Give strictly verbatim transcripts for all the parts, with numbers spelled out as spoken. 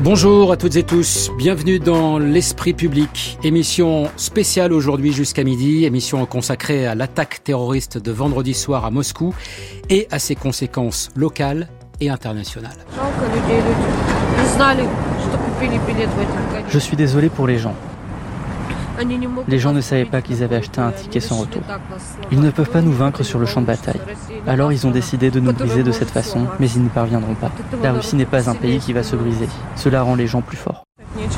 Bonjour à toutes et tous, bienvenue dans l'Esprit public, émission spéciale aujourd'hui jusqu'à midi, émission consacrée à l'attaque terroriste de vendredi soir à Moscou et à ses conséquences locales et internationales. Je suis désolé pour les gens. Les gens ne savaient pas qu'ils avaient acheté un ticket sans retour. Ils ne peuvent pas nous vaincre sur le champ de bataille. Alors ils ont décidé de nous briser de cette façon, mais ils n'y parviendront pas. La Russie n'est pas un pays qui va se briser. Cela rend les gens plus forts.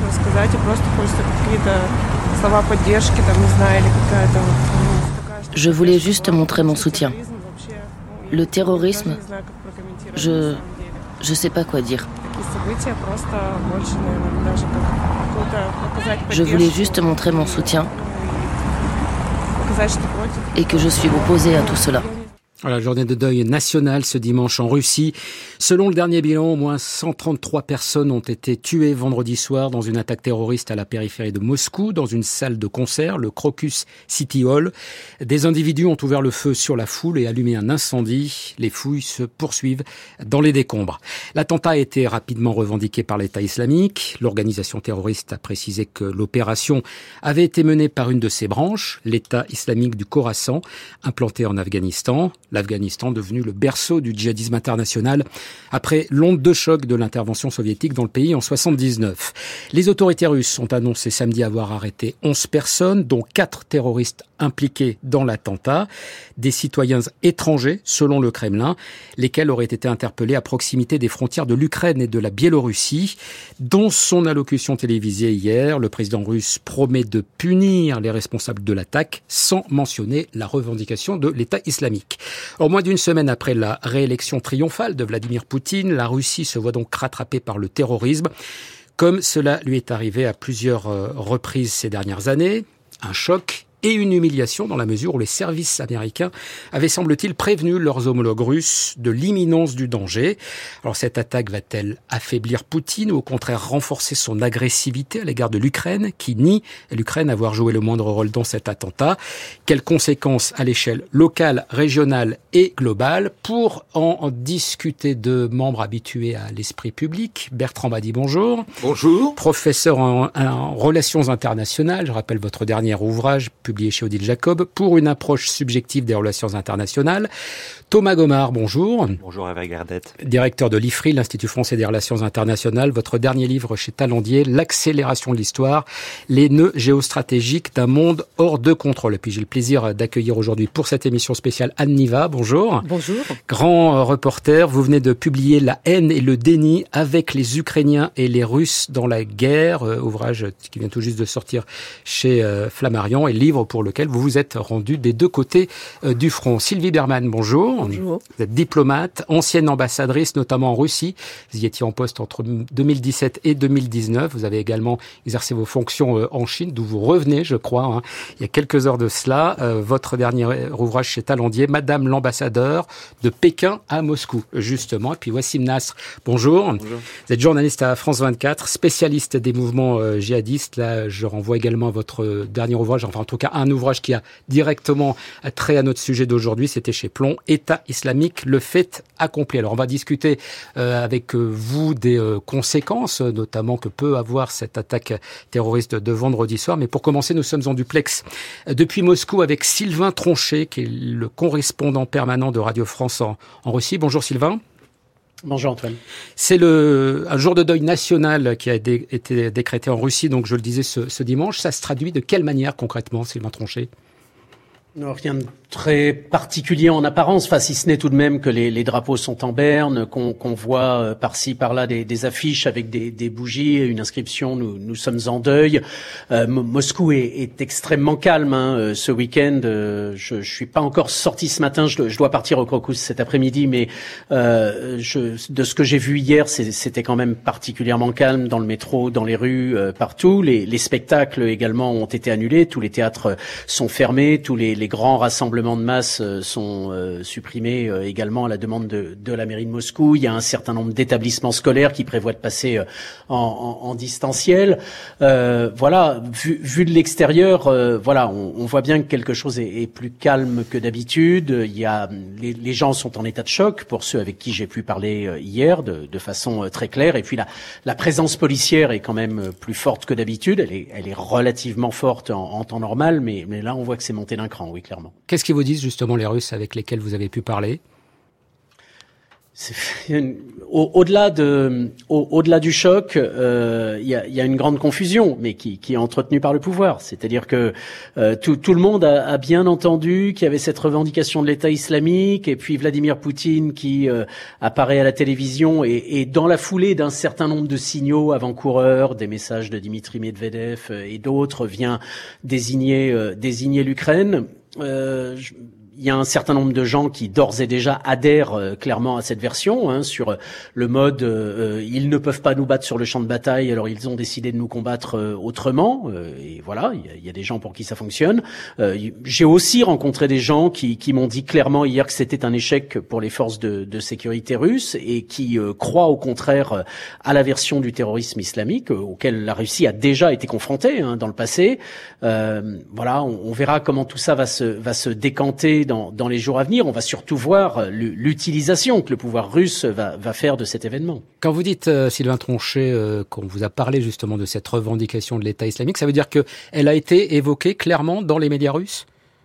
Je voulais juste montrer mon soutien. Le terrorisme, je... je sais pas quoi dire. Je voulais juste montrer mon soutien et que je suis opposée à tout cela. La journée de deuil nationale ce dimanche en Russie. Selon le dernier bilan, au moins cent trente-trois personnes ont été tuées vendredi soir dans une attaque terroriste à la périphérie de Moscou, dans une salle de concert, le Crocus City Hall. Des individus ont ouvert le feu sur la foule et allumé un incendie. Les fouilles se poursuivent dans les décombres. L'attentat a été rapidement revendiqué par l'État islamique. L'organisation terroriste a précisé que l'opération avait été menée par une de ses branches, l'État islamique du Khorasan, implanté en Afghanistan. L'Afghanistan devenu le berceau du djihadisme international après l'onde de choc de l'intervention soviétique dans le pays en soixante-dix-neuf. Les autorités russes ont annoncé samedi avoir arrêté onze personnes, dont quatre terroristes impliqués dans l'attentat, des citoyens étrangers selon le Kremlin, lesquels auraient été interpellés à proximité des frontières de l'Ukraine et de la Biélorussie. Dans son allocution télévisée hier, le président russe promet de punir les responsables de l'attaque sans mentionner la revendication de l'État islamique. Au moins d'une semaine après la réélection triomphale de Vladimir Poutine, la Russie se voit donc rattrapée par le terrorisme, comme cela lui est arrivé à plusieurs reprises ces dernières années. Un choc et une humiliation dans la mesure où les services américains avaient, semble-t-il, prévenu leurs homologues russes de l'imminence du danger. Alors cette attaque va-t-elle affaiblir Poutine ou au contraire renforcer son agressivité à l'égard de l'Ukraine, qui nie l'Ukraine avoir joué le moindre rôle dans cet attentat? Quelles conséquences à l'échelle locale, régionale et globale? Pour en discuter, de membres habitués à l'esprit public, Bertrand Badi, bonjour. Bonjour. Professeur en, en relations internationales, je rappelle votre dernier ouvrage publié chez Odile Jacob, pour une approche subjective des relations internationales. Thomas Gomard, bonjour. Bonjour Eva Gardette. Directeur de l'I F R I, l'Institut français des relations internationales. Votre dernier livre chez Talandier, L'accélération de l'histoire, les nœuds géostratégiques d'un monde hors de contrôle. Et puis j'ai le plaisir d'accueillir aujourd'hui pour cette émission spéciale Anne Niva, bonjour. Bonjour. Grand reporter, vous venez de publier La haine et le déni avec les Ukrainiens et les Russes dans la guerre, euh, ouvrage qui vient tout juste de sortir chez euh, Flammarion, et livre pour lequel vous vous êtes rendu des deux côtés euh, du front. Sylvie Berman, bonjour. Bonjour. Vous êtes diplomate, ancienne ambassadrice, notamment en Russie. Vous y étiez en poste entre deux mille dix-sept et deux mille dix-neuf. Vous avez également exercé vos fonctions euh, en Chine, d'où vous revenez, je crois, hein, il y a quelques heures de cela. Euh, votre dernier ouvrage chez Talandier, Madame l'ambassadeur, de Pékin à Moscou, justement. Et puis Wassim Nasr, bonjour. bonjour. Vous êtes journaliste à France vingt-quatre, spécialiste des mouvements euh, djihadistes. Là, je renvoie également à votre dernier ouvrage, enfin en tout cas un ouvrage qui a directement trait à notre sujet d'aujourd'hui. C'était chez Plomb, État islamique, le fait accompli. Alors on va discuter euh, avec vous des euh, conséquences, notamment que peut avoir cette attaque terroriste de vendredi soir. Mais pour commencer, nous sommes en duplex depuis Moscou avec Sylvain Tronchet, qui est le correspondant permanent de Radio France en, en Russie. Bonjour Sylvain. Bonjour Antoine. C'est le un jour de deuil national qui a dé, été décrété en Russie, donc je le disais ce, ce dimanche. Ça se traduit de quelle manière concrètement, Sylvain Tronchet ? Non, rien de très particulier en apparence, enfin, si ce n'est tout de même que les, les drapeaux sont en berne, qu'on, qu'on voit euh, par-ci par-là des, des affiches avec des, des bougies, une inscription, nous, nous sommes en deuil. Euh, Moscou est, est extrêmement calme hein, ce week-end. Euh, je, je suis pas encore sorti ce matin, je, je dois partir au Crocus cet après-midi, mais euh, je, de ce que j'ai vu hier, c'est, c'était quand même particulièrement calme dans le métro, dans les rues, euh, partout. Les, les spectacles également ont été annulés, tous les théâtres sont fermés, tous les, les des grands rassemblements de masse euh, sont euh, supprimés euh, également à la demande de, de la mairie de Moscou. Il y a un certain nombre d'établissements scolaires qui prévoient de passer euh, en, en, en distanciel. Euh, voilà, vu, vu de l'extérieur, euh, voilà, on, on voit bien que quelque chose est, est plus calme que d'habitude. Il y a les, les gens sont en état de choc, pour ceux avec qui j'ai pu parler euh, hier, de, de façon euh, très claire. Et puis la, la présence policière est quand même plus forte que d'habitude. Elle est, elle est relativement forte en, en temps normal, mais, mais là on voit que c'est monté d'un cran, oui, clairement. Qu'est-ce qu'ils vous disent justement les Russes avec lesquels vous avez pu parler ? C'est, au, au-delà de, au, au-delà du choc, euh, il y, a, y a une grande confusion, mais qui, qui est entretenue par le pouvoir. C'est-à-dire que euh, tout, tout le monde a, a bien entendu qu'il y avait cette revendication de l'État islamique, et puis Vladimir Poutine qui euh, apparaît à la télévision et, et dans la foulée d'un certain nombre de signaux avant-coureurs, des messages de Dimitri Medvedev euh, et d'autres, vient désigner, euh, désigner l'Ukraine. Euh, je, Il y a un certain nombre de gens qui d'ores et déjà adhèrent euh, clairement à cette version, hein, sur euh, le mode euh, ils ne peuvent pas nous battre sur le champ de bataille, alors ils ont décidé de nous combattre euh, autrement. Euh, et voilà, il y, a, il y a des gens pour qui ça fonctionne. Euh, j'ai aussi rencontré des gens qui, qui m'ont dit clairement hier que c'était un échec pour les forces de, de sécurité russes et qui euh, croient au contraire euh, à la version du terrorisme islamique euh, auquel la Russie a déjà été confrontée, hein, dans le passé. Euh, voilà, on, on verra comment tout ça va se, va se décanter Dans, dans les jours à venir. On va surtout voir l'utilisation que le pouvoir russe va, va faire de cet événement. Quand vous dites, euh, Sylvain Tronchet, euh, qu'on vous a parlé justement de cette revendication de l'État islamique, ça veut dire qu'elle a été évoquée clairement dans les médias russes ?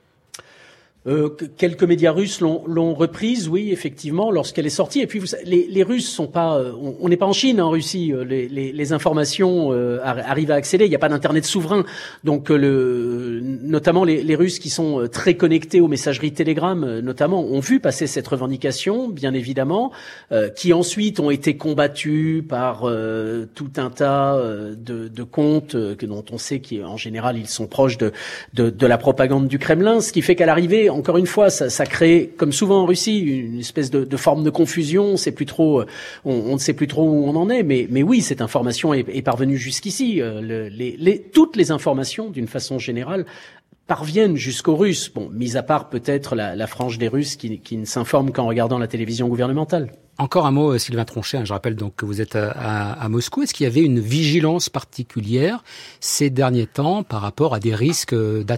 Euh, quelques médias russes l'ont, l'ont reprise, oui, effectivement, lorsqu'elle est sortie. Et puis, vous, les, les Russes sont pas, euh, on n'est pas en Chine, en Russie. Les, les, les informations euh, arrivent à accéder. Il n'y a pas d'internet souverain, donc euh, le, notamment les, les Russes qui sont très connectés aux messageries Telegram, notamment, ont vu passer cette revendication, bien évidemment, euh, qui ensuite ont été combattus par euh, tout un tas euh, de, de comptes euh, dont on sait qu'en général ils sont proches de, de, de la propagande du Kremlin, ce qui fait qu'à l'arrivée, encore une fois, ça, ça crée, comme souvent en Russie, une espèce de, de forme de confusion. On sait plus trop, on, on ne sait plus trop où on en est. Mais, mais oui, cette information est, est parvenue jusqu'ici. Le, les, les, toutes les informations, d'une façon générale, parviennent jusqu'aux Russes. Bon, mis à part peut-être la, la frange des Russes qui, qui ne s'informent qu'en regardant la télévision gouvernementale. Encore un mot, Sylvain Tronchet, je rappelle donc que vous êtes à, à, à Moscou. Est-ce qu'il y avait une vigilance particulière ces derniers temps par rapport à des risques d'attentats ?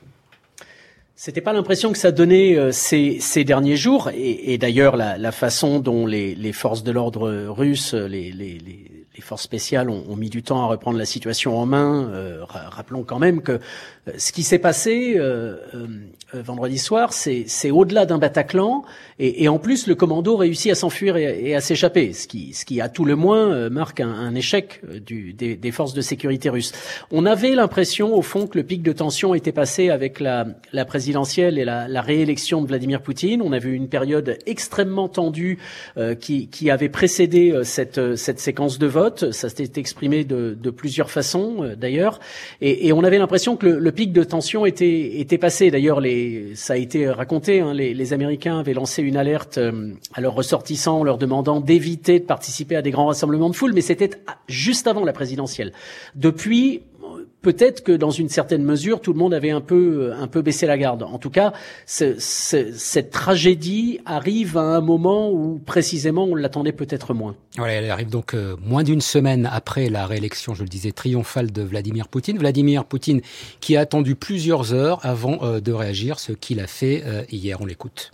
C'était pas l'impression que ça donnait euh, ces, ces derniers jours, et, et d'ailleurs la, la façon dont les, les forces de l'ordre russes, les, les, les, les forces spéciales ont, ont mis du temps à reprendre la situation en main. Euh, rappelons quand même que euh, ce qui s'est passé euh, euh, vendredi soir, c'est, c'est au-delà d'un Bataclan, et, et en plus le commando réussit à s'enfuir et, et à s'échapper, ce qui, ce qui à tout le moins euh, marque un, un échec du, des, des forces de sécurité russes. On avait l'impression au fond que le pic de tension était passé avec la, la présidentielle et la, la réélection de Vladimir Poutine. On a vu une période extrêmement tendue euh, qui, qui avait précédé euh, cette, cette séquence de vote. Ça s'était exprimé de, de plusieurs façons euh, d'ailleurs, et, et on avait l'impression que le, le pic de tension était, était passé. D'ailleurs, les, ça a été raconté, hein, les, les Américains avaient lancé une alerte euh, à leurs ressortissants, leur demandant d'éviter de participer à des grands rassemblements de foule, mais c'était juste avant la présidentielle. Depuis, peut-être que dans une certaine mesure, tout le monde avait un peu, un peu baissé la garde. En tout cas, c'est, c'est, cette tragédie arrive à un moment où précisément on l'attendait peut-être moins. Voilà, elle arrive donc euh, moins d'une semaine après la réélection, je le disais, triomphale de Vladimir Poutine. Vladimir Poutine qui a attendu plusieurs heures avant euh, de réagir, ce qu'il a fait euh, hier. On l'écoute.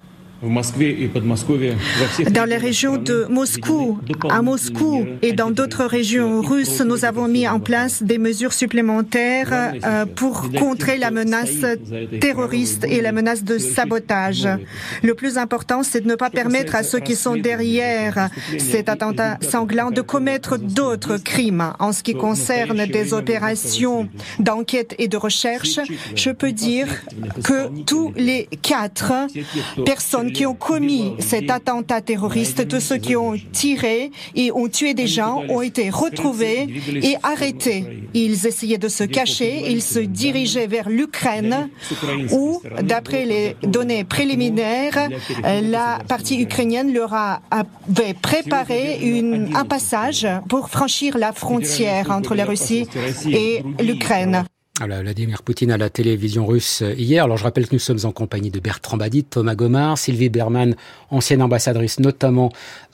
Dans les régions de Moscou, à Moscou et dans d'autres régions russes, nous avons mis en place des mesures supplémentaires euh, pour contrer la menace terroriste et la menace de sabotage. Le plus important, c'est de ne pas permettre à ceux qui sont derrière cet attentat sanglant de commettre d'autres crimes. En ce qui concerne des opérations d'enquête et de recherche, je peux dire que tous les quatre personnes qui ont commis cet attentat terroriste, tous ceux qui ont tiré et ont tué des gens, ont été retrouvés et arrêtés. Ils essayaient de se cacher, ils se dirigeaient vers l'Ukraine où, d'après les données préliminaires, la partie ukrainienne leur a, avait préparé une, un passage pour franchir la frontière entre la Russie et l'Ukraine. Alors, Vladimir Poutine à la télévision russe hier. Alors, je rappelle que nous sommes en compagnie de Bertrand Badit, Thomas Gomard, Sylvie Berman, ancienne ambassadrice notamment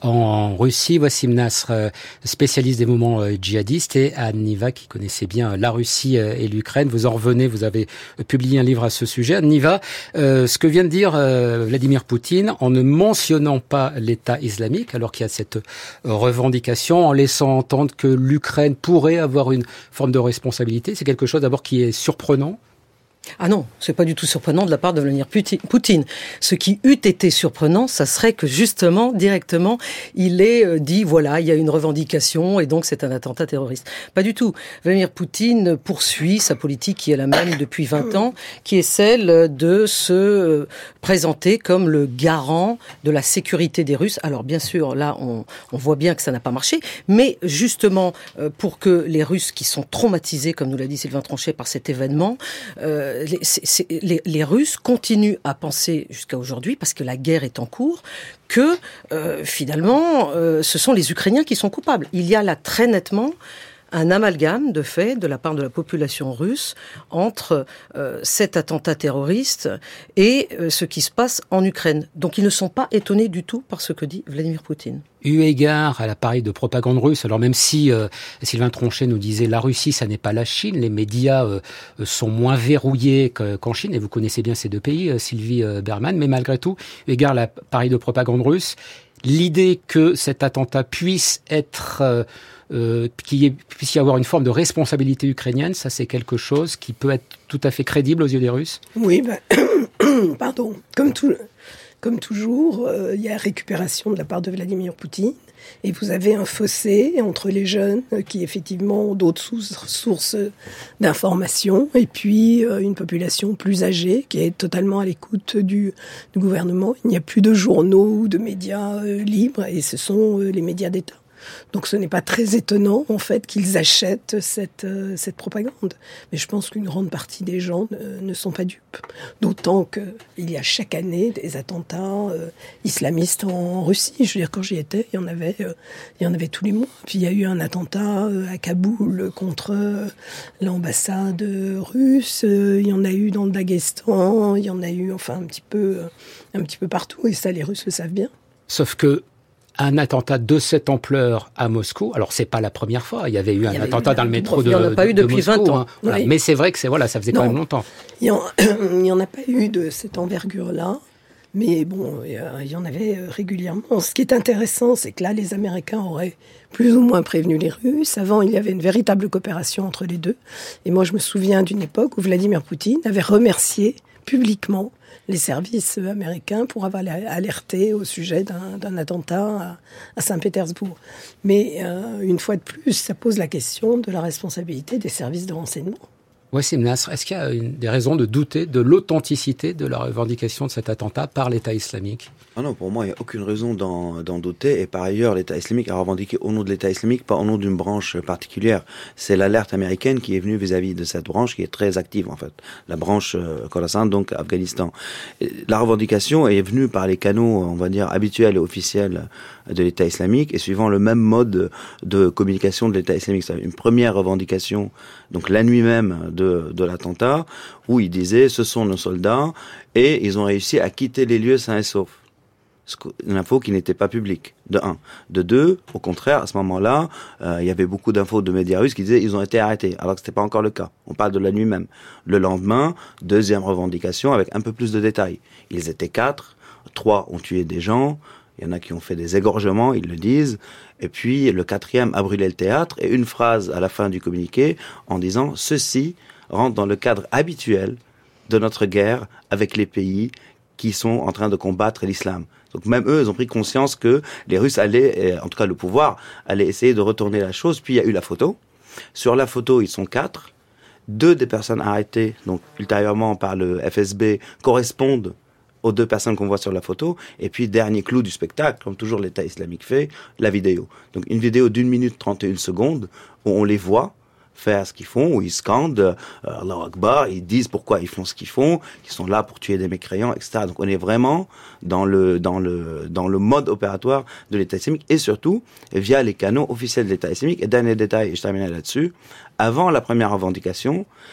en Russie, Wassim Nasr, spécialiste des mouvements djihadistes, et Anne Niva, qui connaissait bien la Russie et l'Ukraine. Vous en revenez, vous avez publié un livre à ce sujet. Anne Niva, euh, ce que vient de dire euh, Vladimir Poutine, en ne mentionnant pas l'État islamique, alors qu'il y a cette revendication, en laissant entendre que l'Ukraine pourrait avoir une forme de responsabilité, c'est quelque chose d'abord qui qui est surprenant? Ah non, c'est pas du tout surprenant de la part de Vladimir Poutine. Ce qui eût été surprenant, ça serait que justement, directement, il ait dit, voilà, il y a une revendication et donc c'est un attentat terroriste. Pas du tout. Vladimir Poutine poursuit sa politique qui est la même depuis vingt ans, qui est celle de se présenter comme le garant de la sécurité des Russes. Alors bien sûr, là, on, on voit bien que ça n'a pas marché, mais justement, pour que les Russes qui sont traumatisés, comme nous l'a dit Sylvain Tronchet, par cet événement, euh, Les, c'est, c'est, les, les Russes continuent à penser jusqu'à aujourd'hui, parce que la guerre est en cours, que euh, finalement, euh, ce sont les Ukrainiens qui sont coupables. Il y a là très nettement un amalgame de fait de la part de la population russe entre euh, cet attentat terroriste et euh, ce qui se passe en Ukraine. Donc ils ne sont pas étonnés du tout par ce que dit Vladimir Poutine. Eu égard à l'appareil de propagande russe, alors même si euh, Sylvain Tronchet nous disait la Russie, ça n'est pas la Chine, les médias euh, sont moins verrouillés que, qu'en Chine, et vous connaissez bien ces deux pays, euh, Sylvie euh, Berman, mais malgré tout, eu égard à l'appareil de propagande russe, l'idée que cet attentat puisse être... Euh, Euh, qu'il puisse y avoir une forme de responsabilité ukrainienne, ça c'est quelque chose qui peut être tout à fait crédible aux yeux des Russes? Oui, ben, pardon, comme, tout, comme toujours, euh, il y a récupération de la part de Vladimir Poutine, et vous avez un fossé entre les jeunes euh, qui effectivement ont d'autres sou- sources d'informations, et puis euh, une population plus âgée qui est totalement à l'écoute du, du gouvernement. Il n'y a plus de journaux ou de médias euh, libres, et ce sont euh, les médias d'État. Donc ce n'est pas très étonnant, en fait, qu'ils achètent cette, euh, cette propagande. Mais je pense qu'une grande partie des gens ne, ne sont pas dupes. D'autant qu'il y a chaque année des attentats euh, islamistes en Russie. Je veux dire, quand j'y étais, il y en avait, euh, il y en avait tous les mois. Puis il y a eu un attentat euh, à Kaboul contre euh, l'ambassade russe. Euh, il y en a eu dans le Daghestan. Il y en a eu, enfin, un petit peu, euh, un petit peu partout. Et ça, les Russes le savent bien. Sauf que un attentat de cette ampleur à Moscou, alors c'est pas la première fois, il y avait eu un attentat dans le métro de Moscou. Il n'y en a pas eu depuis vingt ans. Hein. Voilà. Oui. Mais c'est vrai que c'est, voilà, ça faisait non, quand même longtemps. Il n'y en, en a pas eu de cette envergure-là, mais bon, il y en avait régulièrement. Ce qui est intéressant, c'est que là, les Américains auraient plus ou moins prévenu les Russes. Avant, il y avait une véritable coopération entre les deux. Et moi, je me souviens d'une époque où Vladimir Poutine avait remercié publiquement les services américains pour avoir alerté au sujet d'un, d'un attentat à, à Saint-Pétersbourg. Mais euh, une fois de plus, ça pose la question de la responsabilité des services de renseignement. Wassim Nasr, est-ce qu'il y a une, des raisons de douter de l'authenticité de la revendication de cet attentat par l'État islamique? Ah non, pour moi, il n'y a aucune raison d'en, d'en douter. Et par ailleurs, l'État islamique a revendiqué au nom de l'État islamique, pas au nom d'une branche particulière. C'est l'alerte américaine qui est venue vis-à-vis de cette branche qui est très active, en fait. La branche euh, Khorasan, donc Afghanistan. Et la revendication est venue par les canaux, on va dire, habituels et officiels de l'État islamique et suivant le même mode de communication de l'État islamique. C'est une première revendication, donc la nuit même de, de l'attentat, où ils disaient ce sont nos soldats et ils ont réussi à quitter les lieux sains et saufs. Une info qui n'était pas publique, de un. De deux, au contraire, à ce moment-là, euh, il y avait beaucoup d'infos de médias russes qui disaient ils ont été arrêtés, alors que c'était pas encore le cas. On parle de la nuit même. Le lendemain, deuxième revendication avec un peu plus de détails. Ils étaient quatre, trois ont tué des gens, il y en a qui ont fait des égorgements, ils le disent, et puis le quatrième a brûlé le théâtre, et une phrase à la fin du communiqué en disant « Ceci rentre dans le cadre habituel de notre guerre avec les pays qui sont en train de combattre l'islam ». Donc même eux, ils ont pris conscience que les Russes allaient, en tout cas le pouvoir, allait essayer de retourner la chose. Puis il y a eu la photo. Sur la photo, ils sont quatre. Deux des personnes arrêtées, donc ultérieurement par le F S B, correspondent aux deux personnes qu'on voit sur la photo. Et puis, dernier clou du spectacle, comme toujours l'État islamique fait, la vidéo. Donc une vidéo d'une minute trente et une secondes où on les voit faire ce qu'ils font, où ils scandent euh, Allahu Akbar, ils disent pourquoi ils font ce qu'ils font, qu'ils sont là pour tuer des mécréants, et cetera. Donc on est vraiment dans le dans le dans le mode opératoire de l'État islamique et surtout via les canaux officiels de l'État islamique. Et dernier détail, et je terminerai là-dessus, avant la première revendication,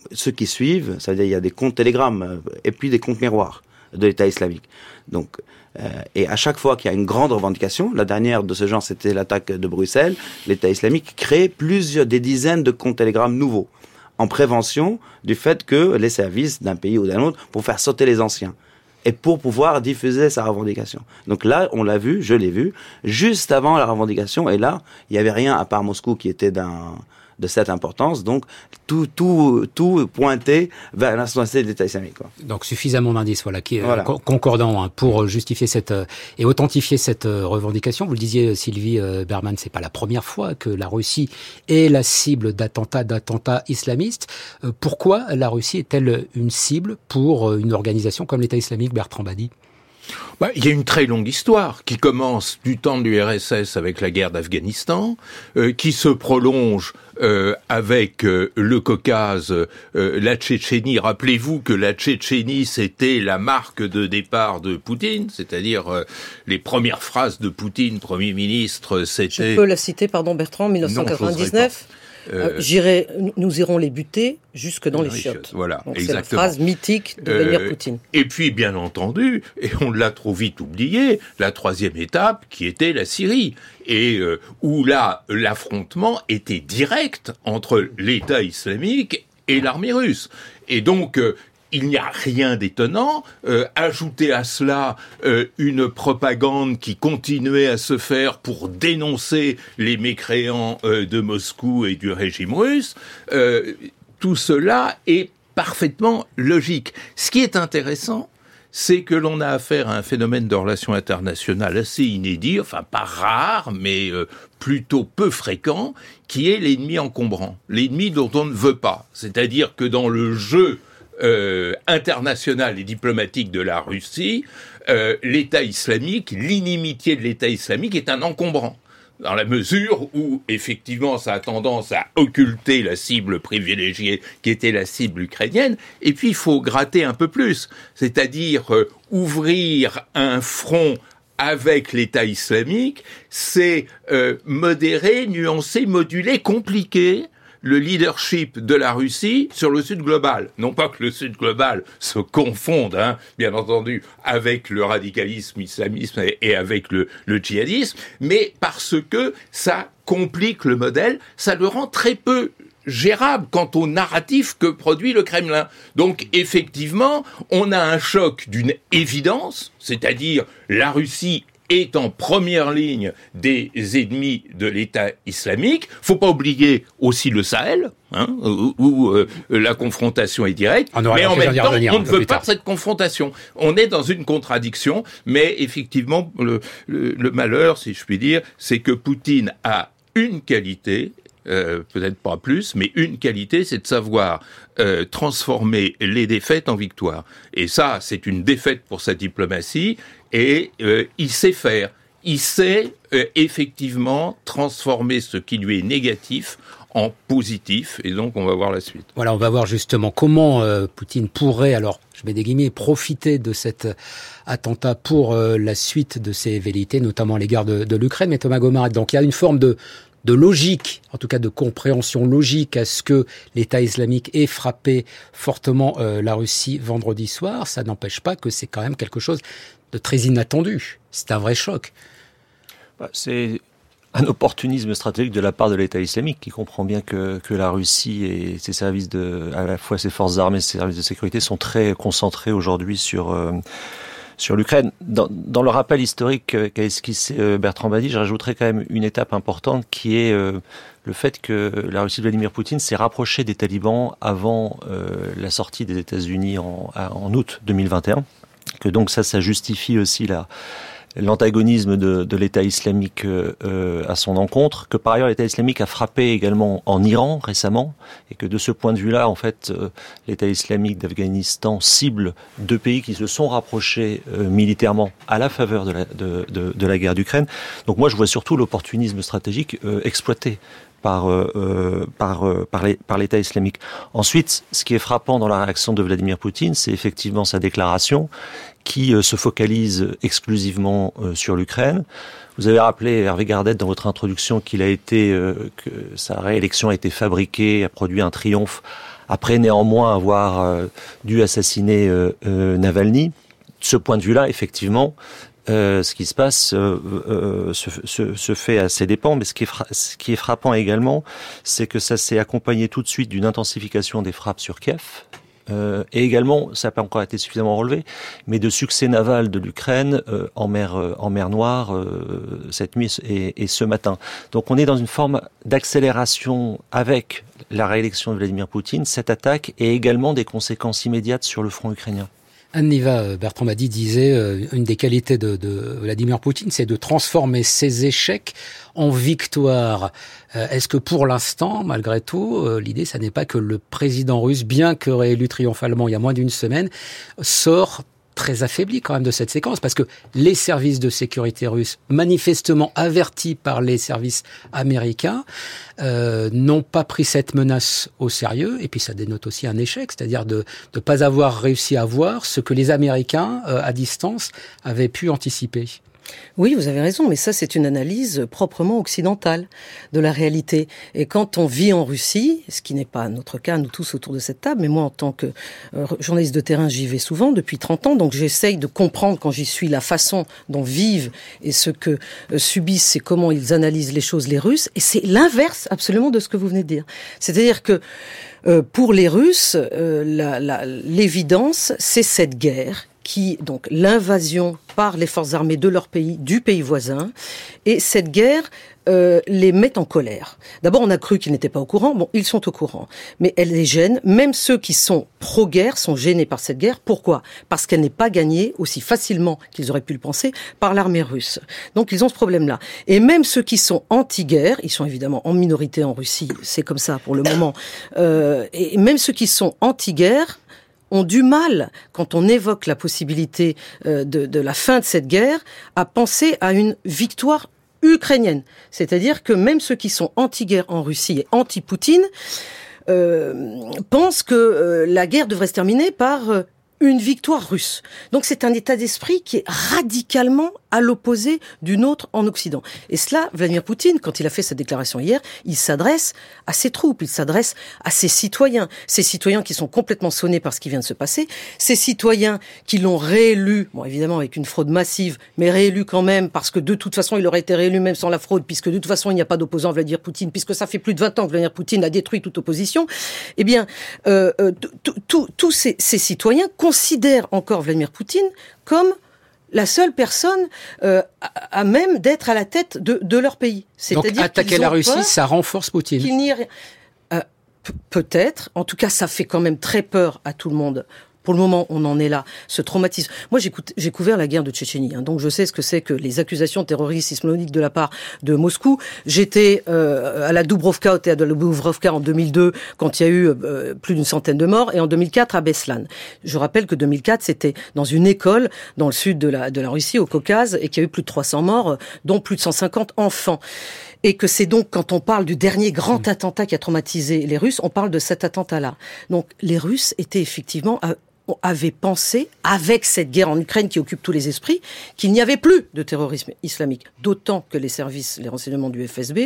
ceux qui suivent, ça veut dire il y a des comptes Telegram et puis des comptes miroirs de l'État islamique. Donc, euh, et à chaque fois qu'il y a une grande revendication, la dernière de ce genre, c'était l'attaque de Bruxelles, l'État islamique crée plusieurs, des dizaines de comptes Telegram nouveaux, en prévention du fait que les services d'un pays ou d'un autre, pour faire sauter les anciens, et pour pouvoir diffuser sa revendication. Donc là, on l'a vu, je l'ai vu, juste avant la revendication, et là, il n'y avait rien à part Moscou qui était d'un... de cette importance, donc tout tout tout pointé vers l'instabilité de l'État islamique, quoi. Donc suffisamment d'indices, voilà, qui voilà. Euh, concordants hein, pour justifier cette euh, et authentifier cette euh, revendication. Vous le disiez, Sylvie euh, Berman, c'est pas la première fois que la Russie est la cible d'attentats d'attentats islamistes. Euh, pourquoi la Russie est-elle une cible pour euh, une organisation comme l'État islamique, Bertrand Badi? Bah, il y a une très longue histoire qui commence du temps de l'U R S S avec la guerre d'Afghanistan, euh, qui se prolonge euh, avec euh, le Caucase, euh, la Tchétchénie. Rappelez-vous que la Tchétchénie, c'était la marque de départ de Poutine, c'est-à-dire euh, les premières phrases de Poutine, Premier ministre, c'était... Je peux la citer, pardon Bertrand, dix-neuf cent quatre-vingt-dix-neuf. Euh, J'irai, nous irons les buter jusque dans les, les chiottes. chiottes. Voilà, donc exactement. C'est la phrase mythique de Vladimir euh, Poutine. Et puis, bien entendu, et on l'a trop vite oublié, la troisième étape qui était la Syrie, et euh, où là, l'affrontement était direct entre l'État islamique et l'armée russe. Et donc, euh, il n'y a rien d'étonnant. Euh, ajouter à cela euh, une propagande qui continuait à se faire pour dénoncer les mécréants euh, de Moscou et du régime russe, euh, tout cela est parfaitement logique. Ce qui est intéressant, c'est que l'on a affaire à un phénomène de relations internationales assez inédit, enfin pas rare, mais euh, plutôt peu fréquent, qui est l'ennemi encombrant, l'ennemi dont on ne veut pas. C'est-à-dire que dans le jeu Euh, international et diplomatique de la Russie, euh, l'État islamique, l'inimitié de l'État islamique est un encombrant, dans la mesure où, effectivement, ça a tendance à occulter la cible privilégiée qui était la cible ukrainienne, et puis il faut gratter un peu plus, c'est-à-dire euh, ouvrir un front avec l'État islamique, c'est euh, modérer, nuancer, moduler, compliquer le leadership de la Russie sur le Sud global. Non pas que le Sud global se confonde, hein, bien entendu, avec le radicalisme islamisme et, et avec le, le djihadisme, mais parce que ça complique le modèle, ça le rend très peu gérable quant au narratif que produit le Kremlin. Donc, effectivement, on a un choc d'une évidence, c'est-à-dire la Russie est en première ligne des ennemis de l'État islamique. Faut pas oublier aussi le Sahel, hein, où, où euh, la confrontation est directe, mais en même temps, on ne veut pas cette confrontation. On est dans une contradiction, mais effectivement, le, le, le malheur, si je puis dire, c'est que Poutine a une qualité, Euh, peut-être pas plus, mais une qualité, c'est de savoir euh, transformer les défaites en victoires. Et ça, c'est une défaite pour sa diplomatie, et euh, il sait faire. Il sait euh, effectivement transformer ce qui lui est négatif en positif, et donc on va voir la suite. Voilà, on va voir justement comment euh, Poutine pourrait, alors je mets des guillemets, profiter de cet attentat pour euh, la suite de ses velléités, notamment à l'égard de, de l'Ukraine. Mais Thomas Gomard, donc il y a une forme de de logique, en tout cas de compréhension logique à ce que l'État islamique ait frappé fortement euh, la Russie vendredi soir. Ça n'empêche pas que c'est quand même quelque chose de très inattendu. C'est un vrai choc. C'est un opportunisme stratégique de la part de l'État islamique qui comprend bien que, que la Russie et ses services de, à la fois ses forces armées et ses services de sécurité sont très concentrés aujourd'hui sur... Euh, Sur l'Ukraine, dans, dans le rappel historique qu'a esquissé Bertrand Badi, je rajouterais quand même une étape importante qui est euh, le fait que la Russie de Vladimir Poutine s'est rapprochée des talibans avant euh, la sortie des États-Unis en, en août deux mille vingt et un, que donc ça, ça justifie aussi la... l'antagonisme de, de l'État islamique euh, à son encontre, que par ailleurs l'État islamique a frappé également en Iran récemment, et que de ce point de vue-là, en fait, euh, l'État islamique d'Afghanistan cible deux pays qui se sont rapprochés euh, militairement à la faveur de la, de, de, de la guerre d'Ukraine. Donc moi, je vois surtout l'opportunisme stratégique euh, exploité par euh, par euh, par, les, par l'État islamique. Ensuite, ce qui est frappant dans la réaction de Vladimir Poutine, c'est effectivement sa déclaration qui euh, se focalise exclusivement euh, sur l'Ukraine. Vous avez rappelé, Hervé Gardette, dans votre introduction, qu'il a été euh, que sa réélection a été fabriquée, a produit un triomphe après néanmoins avoir euh, dû assassiner euh, euh, Navalny. De ce point de vue-là, effectivement, euh, ce qui se passe euh, euh, se, se, se fait à ses dépens, mais ce qui est, fra- ce qui est frappant également, c'est que ça s'est accompagné tout de suite d'une intensification des frappes sur Kiev. Euh, et également, ça n'a pas encore été suffisamment relevé, mais de succès naval de l'Ukraine euh, en mer euh, en mer Noire euh, cette nuit et, et ce matin. Donc on est dans une forme d'accélération avec la réélection de Vladimir Poutine, cette attaque et également des conséquences immédiates sur le front ukrainien. Anne-Niva Bertrand-Badi disait euh, une des qualités de, de Vladimir Poutine, c'est de transformer ses échecs en victoires. Euh, est-ce que pour l'instant, malgré tout, euh, l'idée, ça n'est pas que le président russe, bien que réélu triomphalement il y a moins d'une semaine, sort très affaibli quand même de cette séquence, parce que les services de sécurité russes, manifestement avertis par les services américains, euh, n'ont pas pris cette menace au sérieux, et puis ça dénote aussi un échec, c'est-à-dire de ne pas avoir réussi à voir ce que les Américains, euh, à distance, avaient pu anticiper. Oui, vous avez raison, mais ça, c'est une analyse proprement occidentale de la réalité. Et quand on vit en Russie, ce qui n'est pas notre cas, nous tous autour de cette table, mais moi, en tant que euh, journaliste de terrain, j'y vais souvent depuis trente ans, donc j'essaye de comprendre quand j'y suis la façon dont vivent et ce que euh, subissent et comment ils analysent les choses, les Russes. Et c'est l'inverse absolument de ce que vous venez de dire. C'est-à-dire que euh, pour les Russes, euh, la, la, l'évidence, c'est cette guerre qui, donc, l'invasion par les forces armées de leur pays, du pays voisin, et cette guerre euh, les met en colère. D'abord, on a cru qu'ils n'étaient pas au courant. Bon, ils sont au courant, mais elle les gêne. Même ceux qui sont pro-guerre sont gênés par cette guerre. Pourquoi ? Parce qu'elle n'est pas gagnée aussi facilement qu'ils auraient pu le penser par l'armée russe. Donc, ils ont ce problème-là. Et même ceux qui sont anti-guerre, ils sont évidemment en minorité en Russie, c'est comme ça pour le moment, euh, et même ceux qui sont anti-guerre ont du mal, quand on évoque la possibilité euh, de, de la fin de cette guerre, à penser à une victoire ukrainienne. C'est-à-dire que même ceux qui sont anti-guerre en Russie et anti-Poutine euh, pensent que euh, la guerre devrait se terminer par euh, une victoire russe. Donc c'est un état d'esprit qui est radicalement à l'opposé d'une autre en Occident. Et cela, Vladimir Poutine, quand il a fait sa déclaration hier, il s'adresse à ses troupes, il s'adresse à ses citoyens. Ces citoyens qui sont complètement sonnés par ce qui vient de se passer, ces citoyens qui l'ont réélu, bon évidemment avec une fraude massive, mais réélu quand même, parce que de toute façon il aurait été réélu même sans la fraude, puisque de toute façon il n'y a pas d'opposant à Vladimir Poutine, puisque ça fait plus de vingt ans que Vladimir Poutine a détruit toute opposition. Eh bien, euh, euh, tous ces, ces citoyens considèrent encore Vladimir Poutine comme la seule personne euh, à, à même d'être à la tête de, de leur pays. C'est-à-dire donc attaquer la Russie, ça renforce Poutine. Qu'il n'y ait rien. Euh, p- peut-être. En tout cas, ça fait quand même très peur à tout le monde. Pour le moment, on en est là, ce traumatisme. Moi, j'écoute, j'ai couvert la guerre de Tchétchénie, hein, donc je sais ce que c'est que les accusations terroristes islamiques de la part de Moscou. J'étais euh, à la Dubrovka, au théâtre de la Dubrovka en deux mille deux, quand il y a eu euh, plus d'une centaine de morts, et en deux mille quatre à Beslan. Je rappelle que deux mille quatre, c'était dans une école dans le sud de la, de la Russie, au Caucase, et qu'il y a eu plus de trois cents morts, dont plus de cent cinquante enfants. Et que c'est donc, quand on parle du dernier grand attentat qui a traumatisé les Russes, on parle de cet attentat-là. Donc les Russes étaient effectivement... À, avait pensé, avec cette guerre en Ukraine qui occupe tous les esprits, qu'il n'y avait plus de terrorisme islamique. D'autant que les services, les renseignements du F S B,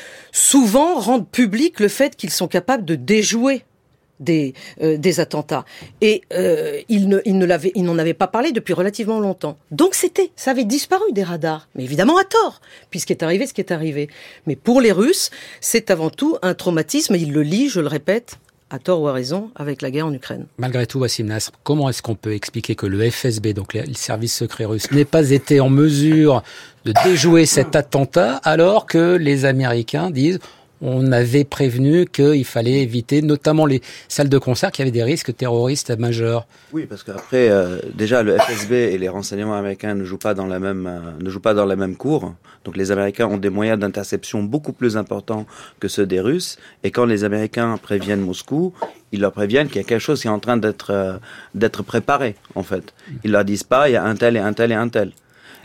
souvent rendent public le fait qu'ils sont capables de déjouer des, euh, des attentats. Et euh, ils, ne, ils, ne l'avaient, ils n'en avaient pas parlé depuis relativement longtemps. Donc c'était, ça avait disparu des radars. Mais évidemment à tort, puisqu'est arrivé ce qui est arrivé. Mais pour les Russes, c'est avant tout un traumatisme, et ils le lient, je le répète, à tort ou à raison, avec la guerre en Ukraine. Malgré tout, Wassim Nasr, comment est-ce qu'on peut expliquer que le F S B, donc le service secret russe, n'ait pas été en mesure de déjouer cet attentat, alors que les Américains disent on avait prévenu qu'il fallait éviter, notamment les salles de concert, qui avaient des risques terroristes majeurs. Oui, parce qu'après, euh, déjà, le F S B et les renseignements américains ne jouent pas dans la même, euh, ne jouent pas dans la même cour. Donc, les Américains ont des moyens d'interception beaucoup plus importants que ceux des Russes. Et quand les Américains préviennent Moscou, ils leur préviennent qu'il y a quelque chose qui est en train d'être, euh, d'être préparé, en fait. Ils leur disent pas, il y a un tel et un tel et un tel.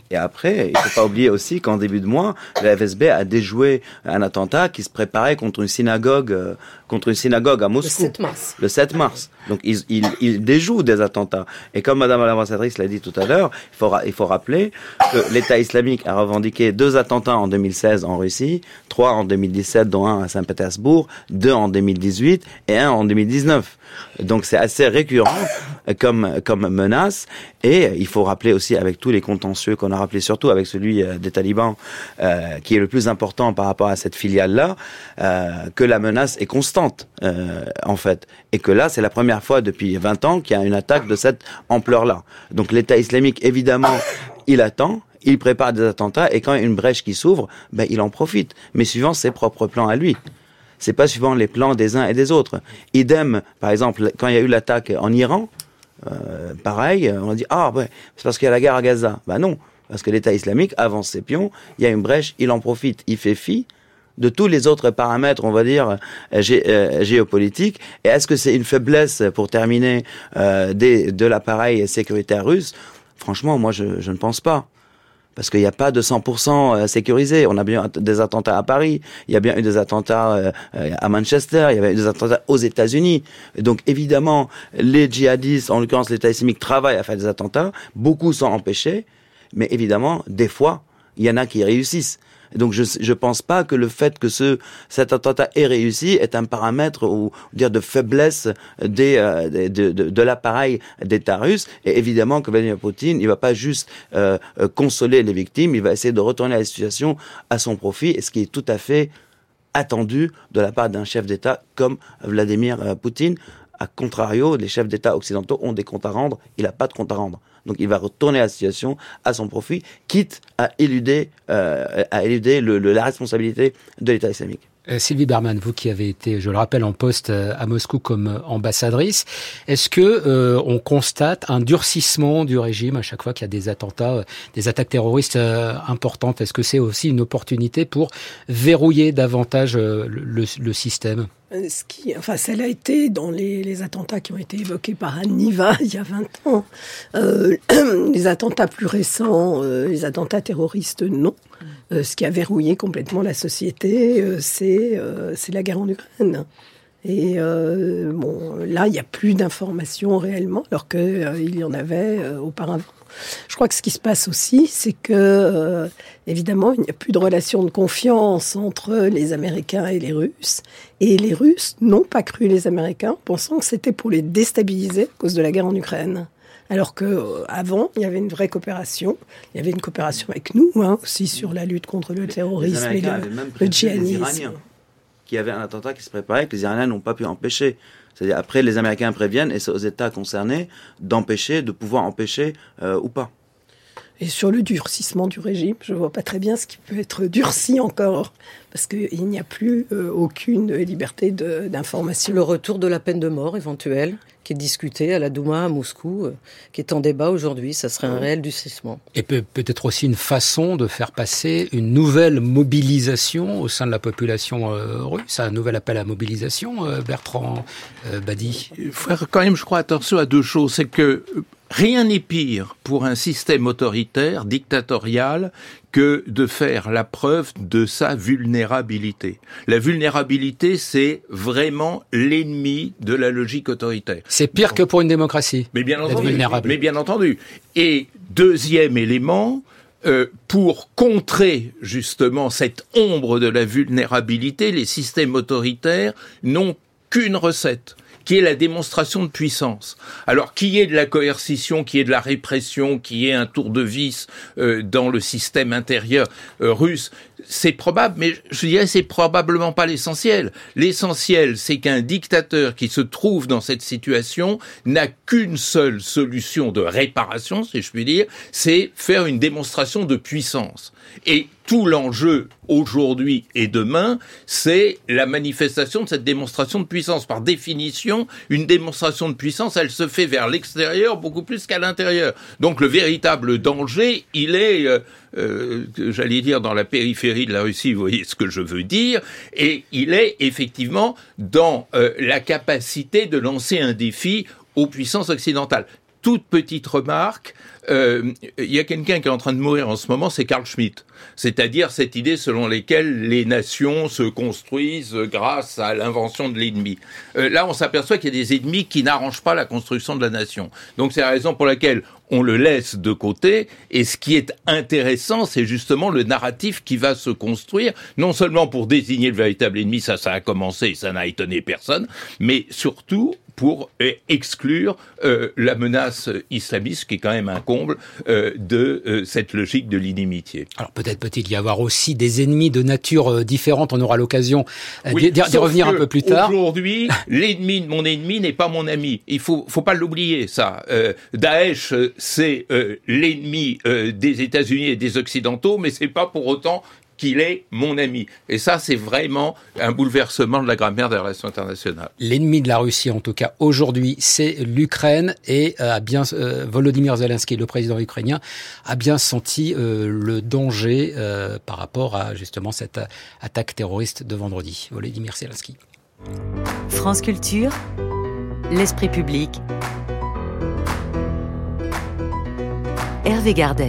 Et après, il faut pas oublier aussi qu'en début de mois, le F S B a déjoué un attentat qui se préparait contre une synagogue, euh, contre une synagogue à Moscou. Le sept mars. Le sept mars. Donc, ils, ils, ils déjouent des attentats. Et comme Madame l'ambassadrice l'a dit tout à l'heure, il faut, il faut rappeler que l'État islamique a revendiqué deux attentats en deux mille seize en Russie, trois en deux mille dix-sept, dont un à Saint-Pétersbourg, deux en deux mille dix-huit et un en deux mille dix-neuf. Donc, c'est assez récurrent comme, comme menace. Et il faut rappeler aussi, avec tous les contentieux qu'on a rappelés, surtout avec celui des talibans, euh, qui est le plus important par rapport à cette filiale-là, euh, que la menace est constante, euh, en fait. Et que là, c'est la première fois depuis vingt ans qu'il y a une attaque de cette ampleur-là. Donc l'État islamique, évidemment, il attend, il prépare des attentats, et quand il y a une brèche qui s'ouvre, ben, il en profite. Mais suivant ses propres plans à lui. C'est pas suivant les plans des uns et des autres. Idem, par exemple, quand il y a eu l'attaque en Iran, euh, pareil, on a dit, ah ouais, c'est parce qu'il y a la guerre à Gaza. Ben non, parce que l'État islamique avance ses pions, il y a une brèche, il en profite, il fait fi de tous les autres paramètres, on va dire, gé- euh, géopolitiques. Et est-ce que c'est une faiblesse, pour terminer, euh, des, de l'appareil sécuritaire russe? Franchement, moi, je, je ne pense pas. Parce qu'il n'y a pas de cent pour cent sécurisé. On a bien eu des attentats à Paris, il y a bien eu des attentats euh, à Manchester, il y avait eu des attentats aux États-Unis. Et donc, évidemment, les djihadistes, en l'occurrence l'État islamique, travaillent à faire des attentats. Beaucoup sont empêchés. Mais évidemment, des fois, il y en a qui réussissent. Donc je je pense pas que le fait que ce cet attentat ait réussi est un paramètre ou dire de faiblesse des euh, de, de, de l'appareil d'État russe. Et évidemment que Vladimir Poutine, il va pas juste euh, consoler les victimes, il va essayer de retourner la situation à son profit, et ce qui est tout à fait attendu de la part d'un chef d'État comme Vladimir Poutine. A contrario, les chefs d'État occidentaux ont des comptes à rendre, il n'a pas de compte à rendre. Donc il va retourner la situation à son profit, quitte à éluder, euh, à éluder le, le, la responsabilité de l'État islamique. Euh, Sylvie Berman, vous qui avez été, je le rappelle, en poste à Moscou comme ambassadrice, est-ce que euh, on constate un durcissement du régime à chaque fois qu'il y a des attentats, des attaques terroristes euh, importantes? Est-ce que c'est aussi une opportunité pour verrouiller davantage euh, le, le système? Ce qui, enfin, ça l'a été dans les, les attentats qui ont été évoqués par Anne Niva il y a vingt ans. Euh, les attentats plus récents, euh, les attentats terroristes, non. Euh, ce qui a verrouillé complètement la société, euh, c'est, euh, c'est la guerre en Ukraine. Et euh, bon, là, il n'y a plus d'informations réellement, alors qu'il euh, y en avait euh, auparavant. Je crois que ce qui se passe aussi, c'est que, euh, évidemment, il n'y a plus de relation de confiance entre les Américains et les Russes. Et les Russes n'ont pas cru les Américains, pensant que c'était pour les déstabiliser à cause de la guerre en Ukraine. Alors qu'avant, euh, il y avait une vraie coopération. Il y avait une coopération avec nous, hein, aussi sur la lutte contre le terrorisme et le, le djihadisme. Qu'il y avait un attentat qui se préparait, que les Iraniens n'ont pas pu empêcher. C'est-à-dire, après, les Américains préviennent, et c'est aux États concernés d'empêcher, de pouvoir empêcher euh, ou pas. Et sur le durcissement du régime, je ne vois pas très bien ce qui peut être durci encore, parce qu'il n'y a plus euh, aucune liberté de, d'information. Le retour de la peine de mort éventuelle, qui est discuté à la Douma à Moscou, euh, qui est en débat aujourd'hui, ça serait un réel durcissement. Et peut, peut-être aussi une façon de faire passer une nouvelle mobilisation au sein de la population euh, russe, un nouvel appel à mobilisation, euh, Bertrand euh, Badi. Il faut faire quand même, je crois, attention à deux choses. C'est que rien n'est pire pour un système autoritaire, dictatorial, que de faire la preuve de sa vulnérabilité. La vulnérabilité, c'est vraiment l'ennemi de la logique autoritaire. C'est pire que pour une démocratie. Mais bien entendu. Mais bien entendu. Et deuxième élément, euh, pour contrer justement cette ombre de la vulnérabilité, les systèmes autoritaires n'ont qu'une recette, qui est la démonstration de puissance. Alors, qui est de la coercition, qui est de la répression, qui est un tour de vis euh, dans le système intérieur euh, russe, c'est probable, mais je dirais c'est probablement pas l'essentiel. L'essentiel, c'est qu'un dictateur qui se trouve dans cette situation n'a qu'une seule solution de réparation, si je puis dire, c'est faire une démonstration de puissance. Et tout l'enjeu aujourd'hui et demain, c'est la manifestation de cette démonstration de puissance. Par définition, une démonstration de puissance, elle se fait vers l'extérieur beaucoup plus qu'à l'intérieur. Donc le véritable danger, il est, euh, euh, j'allais dire, dans la périphérie de la Russie, vous voyez ce que je veux dire, et il est effectivement dans euh, la capacité de lancer un défi aux puissances occidentales. toute petite remarque, euh, il y a quelqu'un qui est en train de mourir en ce moment, c'est Carl Schmitt. C'est-à-dire cette idée selon laquelle les nations se construisent grâce à l'invention de l'ennemi. Euh, là, on s'aperçoit qu'il y a des ennemis qui n'arrangent pas la construction de la nation. Donc c'est la raison pour laquelle on le laisse de côté, et ce qui est intéressant, c'est justement le narratif qui va se construire, non seulement pour désigner le véritable ennemi, ça, ça a commencé, ça n'a étonné personne, mais surtout pour euh, exclure euh, la menace islamiste, qui est quand même un comble euh, de euh, cette logique de l'inimitié. Alors peut-être peut-il y avoir aussi des ennemis de nature euh, différente, on aura l'occasion euh, oui, d'y, d'y revenir un peu plus tard. Aujourd'hui, l'ennemi de mon ennemi n'est pas mon ami. Il faut, faut pas l'oublier, ça. Euh, Daesh, c'est euh, l'ennemi euh, des États-Unis et des Occidentaux, mais c'est pas pour autant qu'il est mon ami. Et ça, c'est vraiment un bouleversement de la grammaire des relations internationales. L'ennemi de la Russie, en tout cas aujourd'hui, c'est l'Ukraine, et euh, a bien euh, Volodymyr Zelensky, le président ukrainien, a bien senti euh, le danger euh, par rapport à justement cette euh, attaque terroriste de vendredi. Volodymyr Zelensky. France Culture, l'esprit public. Hervé Gardette.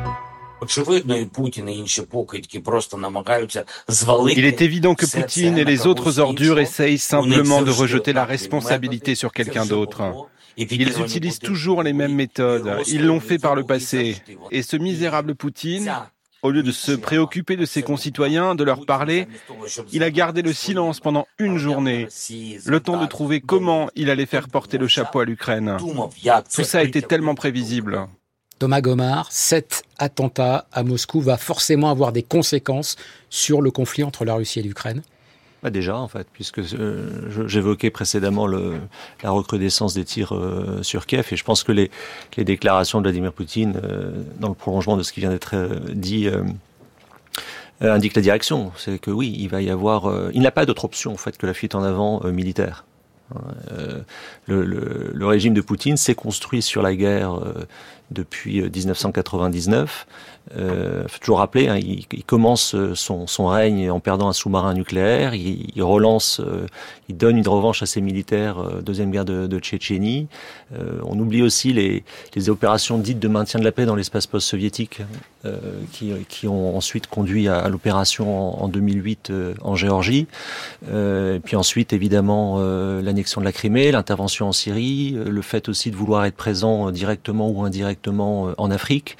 Il est évident que Poutine et les autres ordures essayent simplement de rejeter la responsabilité sur quelqu'un d'autre. Ils utilisent toujours les mêmes méthodes. Ils l'ont fait par le passé. Et ce misérable Poutine, au lieu de se préoccuper de ses concitoyens, de leur parler, il a gardé le silence pendant une journée, le temps de trouver comment il allait faire porter le chapeau à l'Ukraine. Tout ça a été tellement prévisible. Thomas Gomard, cet attentat à Moscou va forcément avoir des conséquences sur le conflit entre la Russie et l'Ukraine. Bah déjà, en fait, puisque euh, j'évoquais précédemment le, la recrudescence des tirs euh, sur Kiev, et je pense que les, les déclarations de Vladimir Poutine, euh, dans le prolongement de ce qui vient d'être euh, dit, euh, euh, indiquent la direction. C'est que oui, il va y avoir... Euh, il n'a pas d'autre option, en fait, que la fuite en avant euh, militaire. Euh, le, le, le régime de Poutine s'est construit sur la guerre euh, depuis dix-neuf cent quatre-vingt-dix-neuf. Euh, faut toujours rappeler, hein, il, il commence son, son règne en perdant un sous-marin nucléaire. Il, il relance, euh, il donne une revanche à ses militaires. Euh, deuxième guerre de, de Tchétchénie. Euh, on oublie aussi les, les opérations dites de maintien de la paix dans l'espace post-soviétique, euh, qui, qui ont ensuite conduit à, à l'opération en, en deux mille huit euh, en Géorgie. Euh, et puis ensuite, évidemment, euh, l'annexion de la Crimée, l'intervention en Syrie, euh, le fait aussi de vouloir être présent euh, directement ou indirectement euh, en Afrique.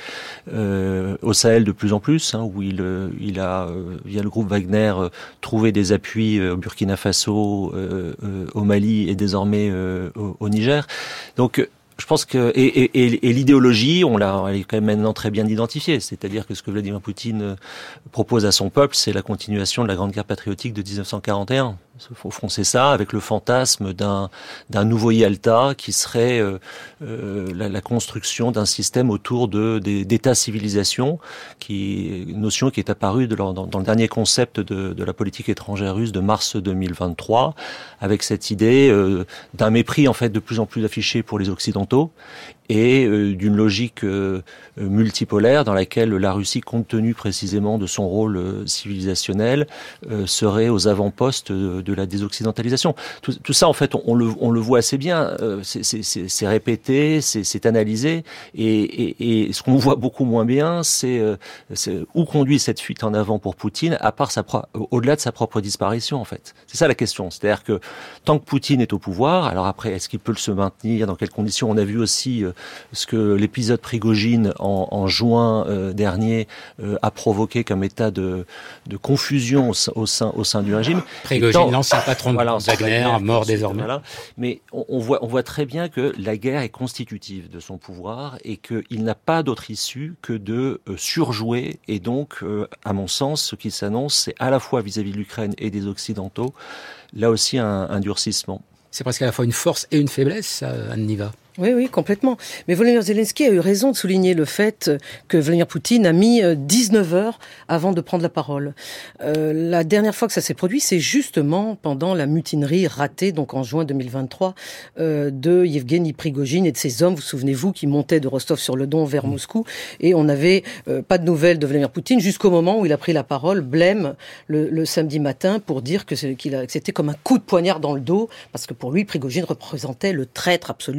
Euh, au Sahel de plus en plus, hein, où il, il a, euh, via le groupe Wagner, euh, trouvé des appuis euh, au Burkina Faso, euh, euh, au Mali et désormais euh, au, au Niger. Donc, je pense que et, et, et, et l'idéologie, on l'a, elle est quand même maintenant très bien identifiée. C'est-à-dire que ce que Vladimir Poutine propose à son peuple, c'est la continuation de la grande guerre patriotique de dix-neuf cent quarante et un. Au fond, c'est ça, avec le fantasme d'un d'un nouveau Yalta qui serait euh, euh, la, la construction d'un système autour de des, d'État-civilisation, qui notion qui est apparue de, dans, dans le dernier concept de, de la politique étrangère russe de mars deux mille vingt-trois, avec cette idée euh, d'un mépris en fait de plus en plus affiché pour les Occidentaux et euh, d'une logique euh, multipolaire dans laquelle la Russie, compte tenu précisément de son rôle euh, civilisationnel, euh, serait aux avant-postes de, de la désoccidentalisation. Tout, tout ça, en fait, on, on, le, on le voit assez bien. Euh, c'est, c'est, c'est, c'est répété, c'est, c'est analysé, et, et, et ce qu'on voit beaucoup moins bien, c'est, euh, c'est où conduit cette fuite en avant pour Poutine, à part sa pro- au-delà de sa propre disparition, en fait. C'est ça la question. C'est-à-dire que tant que Poutine est au pouvoir, alors après, est-ce qu'il peut se maintenir, dans quelles conditions? On a vu aussi euh, ce que l'épisode Prigojine en, en juin euh, dernier euh, a provoqué comme état de, de confusion au, au sein au sein du régime. Prigojine, l'ancien patron de voilà, Wagner, mort désormais. Voilà. Mais on, on voit on voit très bien que la guerre est constitutive de son pouvoir et qu'il n'a pas d'autre issue que de euh, surjouer. Et donc, euh, à mon sens, ce qui s'annonce, c'est à la fois vis-à-vis de l'Ukraine et des Occidentaux, là aussi un, un durcissement. C'est presque à la fois une force et une faiblesse, Anne Niva. Oui, oui, complètement. Mais Volodymyr Zelensky a eu raison de souligner le fait que Vladimir Poutine a mis dix-neuf heures avant de prendre la parole. Euh, la dernière fois que ça s'est produit, c'est justement pendant la mutinerie ratée, donc en juin deux mille vingt-trois, euh, de Yevgeny Prigojine et de ses hommes, vous souvenez-vous, qui montaient de Rostov-sur-le-Don vers mmh. Moscou. Et on n'avait euh, pas de nouvelles de Vladimir Poutine jusqu'au moment où il a pris la parole, blême, le, le samedi matin, pour dire que, c'est, qu'il a, que c'était comme un coup de poignard dans le dos, parce que pour lui, Prigojine représentait le traître absolu, et on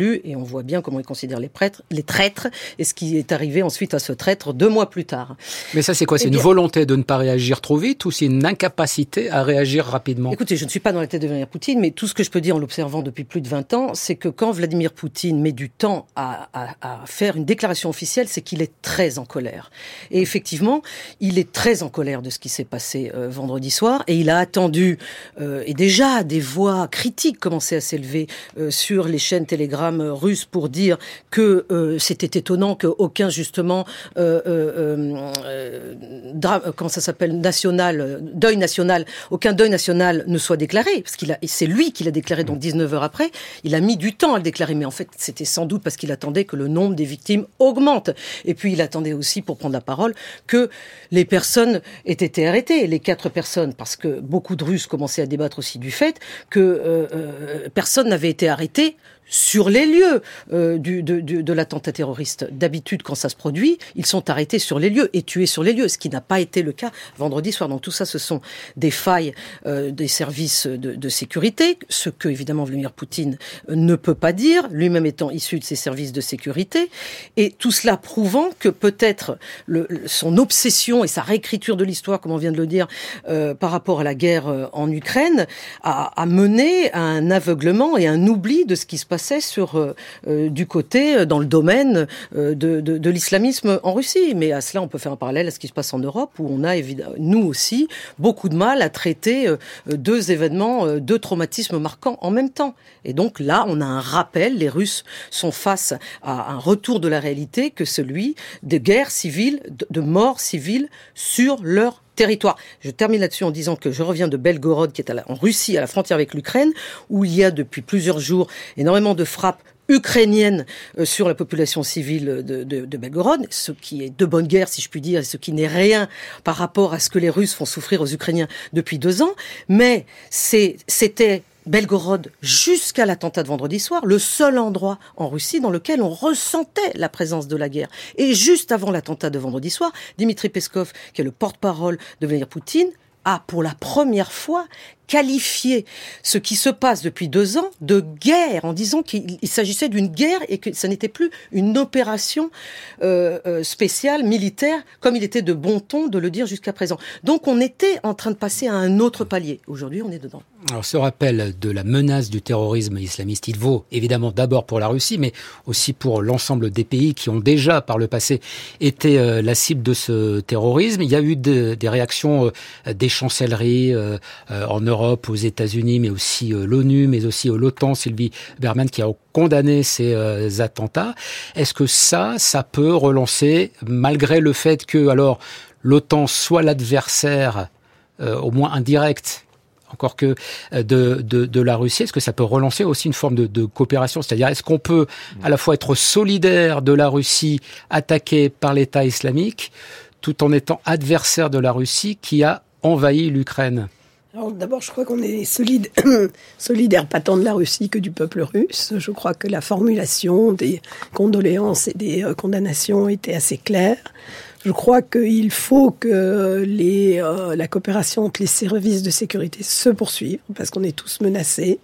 voit bien comment ils considèrent les prêtres, les traîtres, et ce qui est arrivé ensuite à ce traître deux mois plus tard. Mais ça, c'est quoi? C'est eh bien, une volonté de ne pas réagir trop vite ou c'est une incapacité à réagir rapidement? Écoutez, je ne suis pas dans la tête de Vladimir Poutine, mais tout ce que je peux dire en l'observant depuis plus de vingt ans, c'est que quand Vladimir Poutine met du temps à, à, à faire une déclaration officielle, c'est qu'il est très en colère. Et effectivement, il est très en colère de ce qui s'est passé euh, vendredi soir, et il a attendu, euh, et déjà des voix critiques commençaient à s'élever euh, sur les chaînes Telegram russes pour dire que euh, c'était étonnant qu'aucun justement euh, euh, euh, dra- comment ça s'appelle national deuil national aucun deuil national ne soit déclaré, parce qu'il a et c'est lui qui l'a déclaré donc dix-neuf heures après. Il a mis du temps à le déclarer, mais en fait c'était sans doute parce qu'il attendait que le nombre des victimes augmente, et puis il attendait aussi pour prendre la parole que les personnes aient été arrêtées, les quatre personnes, parce que beaucoup de Russes commençaient à débattre aussi du fait que euh, euh, personne n'avait été arrêté sur les lieux euh, du, de, de, de l'attentat terroriste. D'habitude, quand ça se produit, ils sont arrêtés sur les lieux et tués sur les lieux, ce qui n'a pas été le cas vendredi soir. Donc tout ça, ce sont des failles euh, des services de, de sécurité, ce que, évidemment, Vladimir Poutine ne peut pas dire, lui-même étant issu de ces services de sécurité, et tout cela prouvant que peut-être le, son obsession et sa réécriture de l'histoire, comme on vient de le dire, euh, par rapport à la guerre euh, en Ukraine, a, a mené à un aveuglement et un oubli de ce qui se passe sur euh, euh, du côté, dans le domaine euh, de, de, de l'islamisme en Russie. Mais à cela, on peut faire un parallèle à ce qui se passe en Europe, où on a évidemment, nous aussi, beaucoup de mal à traiter euh, deux événements, euh, deux traumatismes marquants en même temps. Et donc là, on a un rappel, les Russes sont face à un retour de la réalité que celui de guerres civiles, de, de morts civiles sur leur territoire. Je termine là-dessus en disant que je reviens de Belgorod, qui est à la, en Russie, à la frontière avec l'Ukraine, où il y a depuis plusieurs jours énormément de frappes ukrainiennes euh, sur la population civile de, de, de Belgorod, ce qui est de bonne guerre, si je puis dire, et ce qui n'est rien par rapport à ce que les Russes font souffrir aux Ukrainiens depuis deux ans. Mais c'est, c'était Belgorod, jusqu'à l'attentat de vendredi soir, le seul endroit en Russie dans lequel on ressentait la présence de la guerre. Et juste avant l'attentat de vendredi soir, Dmitri Peskov, qui est le porte-parole de Vladimir Poutine, a pour la première fois qualifié ce qui se passe depuis deux ans de guerre, en disant qu'il s'agissait d'une guerre et que ça n'était plus une opération euh, euh, spéciale, militaire, comme il était de bon ton de le dire jusqu'à présent. Donc on était en train de passer à un autre palier. Aujourd'hui, on est dedans. Alors ce rappel de la menace du terrorisme islamiste, il vaut évidemment d'abord pour la Russie, mais aussi pour l'ensemble des pays qui ont déjà par le passé été euh, la cible de ce terrorisme. Il y a eu de, des réactions euh, des chancelleries euh, euh, en Europe, aux États-Unis, mais aussi euh, l'ONU, mais aussi euh, l'OTAN, Sylvie Berman, qui a condamné ces euh, attentats. Est-ce que ça, ça peut relancer, malgré le fait que alors l'OTAN soit l'adversaire, euh, au moins indirect, encore que de, de, de la Russie, est-ce que ça peut relancer aussi une forme de, de coopération? C'est-à-dire, est-ce qu'on peut à la fois être solidaire de la Russie attaquée par l'État islamique, tout en étant adversaire de la Russie qui a envahi l'Ukraine? Alors d'abord, je crois qu'on est solide, solidaire pas tant de la Russie que du peuple russe. Je crois que la formulation des condoléances et des euh, condamnations était assez claire. Je crois qu'il faut que les, euh, la coopération entre les services de sécurité se poursuive, parce qu'on est tous menacés.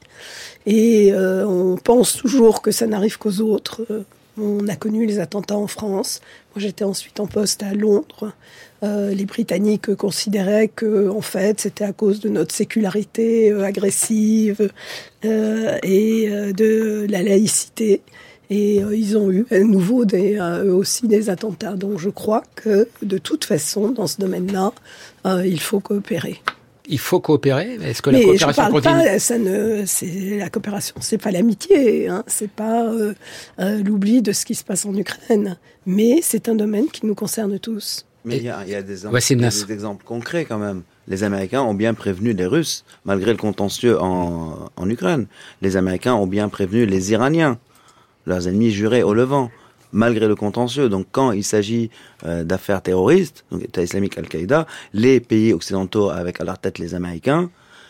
Et euh, on pense toujours que ça n'arrive qu'aux autres. On a connu les attentats en France. Moi, j'étais ensuite en poste à Londres. Euh, les Britanniques considéraient que, en fait, c'était à cause de notre sécularité euh, agressive euh, et euh, de la laïcité. Et euh, ils ont eu à nouveau des, euh, eux aussi des attentats. Donc je crois que, de toute façon, dans ce domaine-là, euh, il faut coopérer. Il faut coopérer. Est-ce que la Mais coopération je parle continue pas, ça ne, c'est la coopération, c'est pas l'amitié, hein, c'est pas euh, euh, l'oubli de ce qui se passe en Ukraine. Mais c'est un domaine qui nous concerne tous. Mais il y a, il y a des, ouais, il y a des exemples concrets quand même. Les Américains ont bien prévenu les Russes, malgré le contentieux en, en Ukraine. Les Américains ont bien prévenu les Iraniens, leurs ennemis jurés au Levant, malgré le contentieux. Donc quand il s'agit euh, d'affaires terroristes, donc État islamique, Al-Qaïda, les pays occidentaux, avec à leur tête les Américains,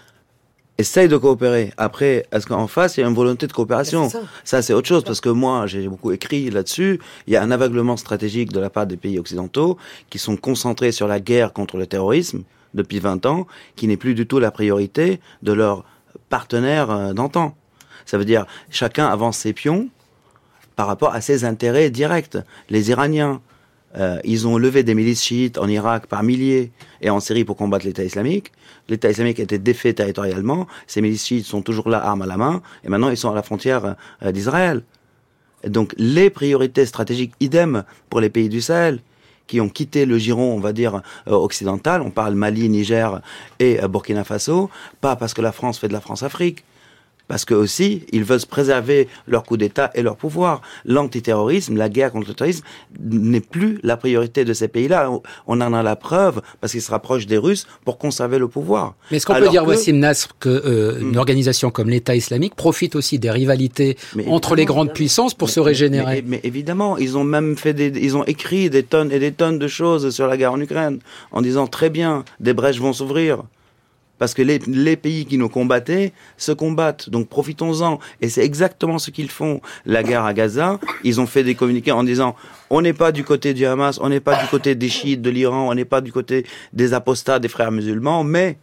essayent de coopérer. Après, est-ce qu'en face, il y a une volonté de coopération? Ça. ça, c'est autre chose, parce que moi, j'ai beaucoup écrit là-dessus. Il y a un aveuglement stratégique de la part des pays occidentaux qui sont concentrés sur la guerre contre le terrorisme depuis vingt ans, qui n'est plus du tout la priorité de leurs partenaires d'antan. Ça veut dire, chacun avance ses pions, par rapport à ses intérêts directs. Les Iraniens, euh, ils ont levé des milices chiites en Irak par milliers et en Syrie pour combattre l'État islamique. L'État islamique a été défait territorialement. Ces milices chiites sont toujours là, armes à la main, et maintenant ils sont à la frontière euh, d'Israël. Et donc les priorités stratégiques, idem pour les pays du Sahel, qui ont quitté le giron, on va dire, euh, occidental. On parle Mali, Niger et euh, Burkina Faso. Pas parce que la France fait de la France-Afrique. Parce que aussi, ils veulent se préserver leur coup d'État et leur pouvoir. L'antiterrorisme, la guerre contre le terrorisme, n'est plus la priorité de ces pays-là. On en a la preuve parce qu'ils se rapprochent des Russes pour conserver le pouvoir. Mais est-ce qu'on Alors peut dire, que... Wassim Nasr, que euh, hum. une organisation comme l'État islamique profite aussi des rivalités mais entre les grandes puissances pour mais, se régénérer? mais, mais, mais évidemment, ils ont même fait des, ils ont écrit des tonnes et des tonnes de choses sur la guerre en Ukraine, en disant très bien, des brèches vont s'ouvrir. Parce que les, les pays qui nous combattaient se combattent. Donc profitons-en. Et c'est exactement ce qu'ils font. La guerre à Gaza, ils ont fait des communiqués en disant on n'est pas du côté du Hamas, on n'est pas du côté des chiites de l'Iran, on n'est pas du côté des apostats, des frères musulmans, mais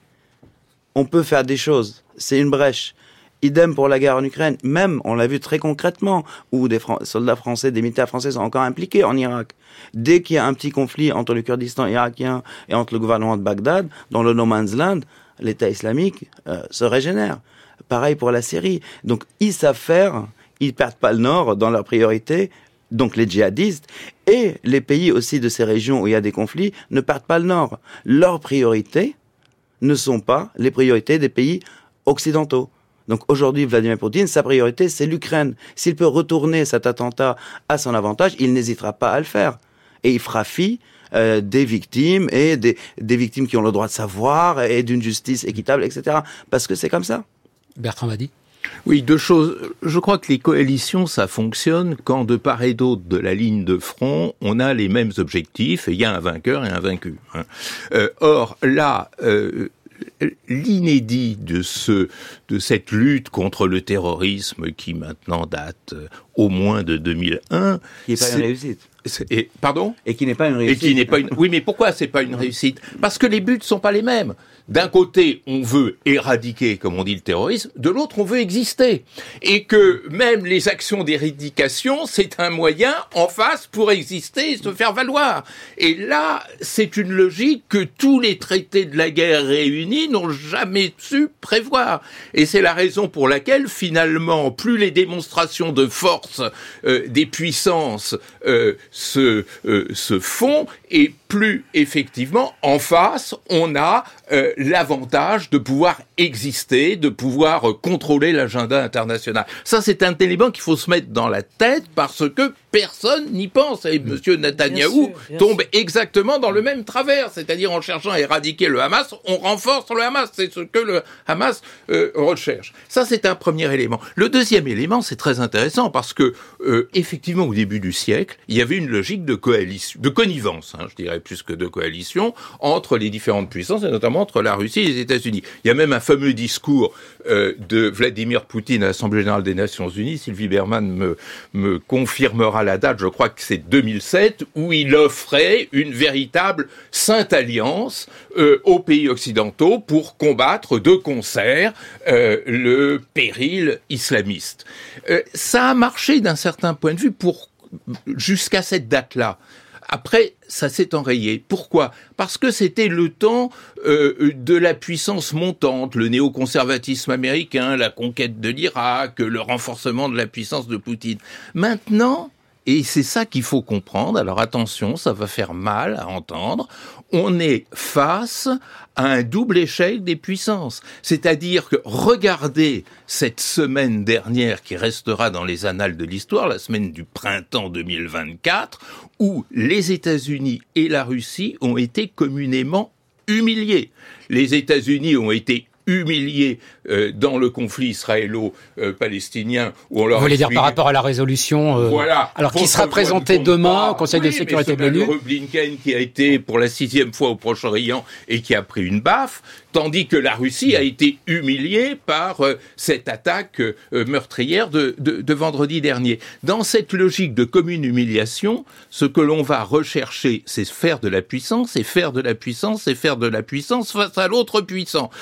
on peut faire des choses. C'est une brèche. Idem pour la guerre en Ukraine. Même, on l'a vu très concrètement, où des Fran- soldats français, des militaires français sont encore impliqués en Irak. Dès qu'il y a un petit conflit entre le Kurdistan irakien et entre le gouvernement de Bagdad, dans le no man's land, l'État islamique euh, se régénère. Pareil pour la Syrie. Donc, ils savent faire, ils perdent pas le nord dans leur priorité, donc les djihadistes, et les pays aussi de ces régions où il y a des conflits ne perdent pas le nord. Leurs priorités ne sont pas les priorités des pays occidentaux. Donc aujourd'hui, Vladimir Poutine, sa priorité, c'est l'Ukraine. S'il peut retourner cet attentat à son avantage, il n'hésitera pas à le faire. Et il fera fi Euh, des victimes et des, des victimes qui ont le droit de savoir et d'une justice équitable, et cetera. Parce que c'est comme ça. Bertrand Madi. Oui, deux choses. Je crois que les coalitions, ça fonctionne quand de part et d'autre de la ligne de front, on a les mêmes objectifs et il y a un vainqueur et un vaincu. Hein. Euh, or, là... Euh, l'inédit de ce de cette lutte contre le terrorisme qui maintenant date au moins de deux mille un, qui n'est pas une réussite. Et, pardon ? Et qui n'est pas une réussite. Et qui n'est pas une. Oui, mais pourquoi c'est pas une réussite ? Parce que les buts sont pas les mêmes. D'un côté, on veut éradiquer, comme on dit, le terrorisme. De l'autre, on veut exister. Et que même les actions d'éradication, c'est un moyen en face pour exister et se faire valoir. Et là, c'est une logique que tous les traités de la guerre réunis n'ont jamais su prévoir. Et c'est la raison pour laquelle, finalement, plus les démonstrations de force euh, des puissances euh, se, euh, se font, et plus, effectivement, en face, on a euh, l'avantage de pouvoir exister, de pouvoir euh, contrôler l'agenda international. Ça, c'est un élément qu'il faut se mettre dans la tête parce que personne n'y pense. Et M. Netanyahou tombe sûr. exactement dans le même travers, c'est-à-dire en cherchant à éradiquer le Hamas, on renforce le Hamas. C'est ce que le Hamas euh, recherche. Ça, c'est un premier élément. Le deuxième élément, c'est très intéressant parce que, euh, effectivement, au début du siècle, il y avait une logique de coalition, de connivence, hein, je dirais plus que de coalition, entre les différentes puissances, et notamment entre la Russie et les États-Unis. Il y a même un fameux discours euh, de Vladimir Poutine à l'Assemblée générale des Nations Unies, Sylvie Berman me, me confirmera la date, je crois que c'est deux mille sept, où il offrait une véritable sainte alliance euh, aux pays occidentaux pour combattre de concert euh, le péril islamiste. Euh, ça a marché d'un certain point de vue pour jusqu'à cette date-là. Après, ça s'est enrayé. Pourquoi ? Parce que c'était le temps euh, de la puissance montante, le néoconservatisme américain, la conquête de l'Irak, le renforcement de la puissance de Poutine. Maintenant, et c'est ça qu'il faut comprendre, alors attention, ça va faire mal à entendre, on est face à un double échec des puissances. C'est-à-dire que regardez cette semaine dernière qui restera dans les annales de l'histoire, la semaine du printemps deux mille vingt-quatre, où les États-Unis et la Russie ont été communément humiliés. Les États-Unis ont été humiliés euh, dans le conflit israélo-palestinien où on leur Vous voulez dire par rapport à la résolution euh, voilà, alors qui sera présentée demain au Conseil oui, de sécurité de l'ONU. Blinken qui a été pour la sixième fois au Proche-Orient et qui a pris une baffe, tandis que la Russie a été humiliée par euh, cette attaque euh, meurtrière de, de, de vendredi dernier. Dans cette logique de commune humiliation, ce que l'on va rechercher, c'est faire de la puissance, et faire de la puissance, c'est faire de la puissance face à l'autre puissant. Donc c'est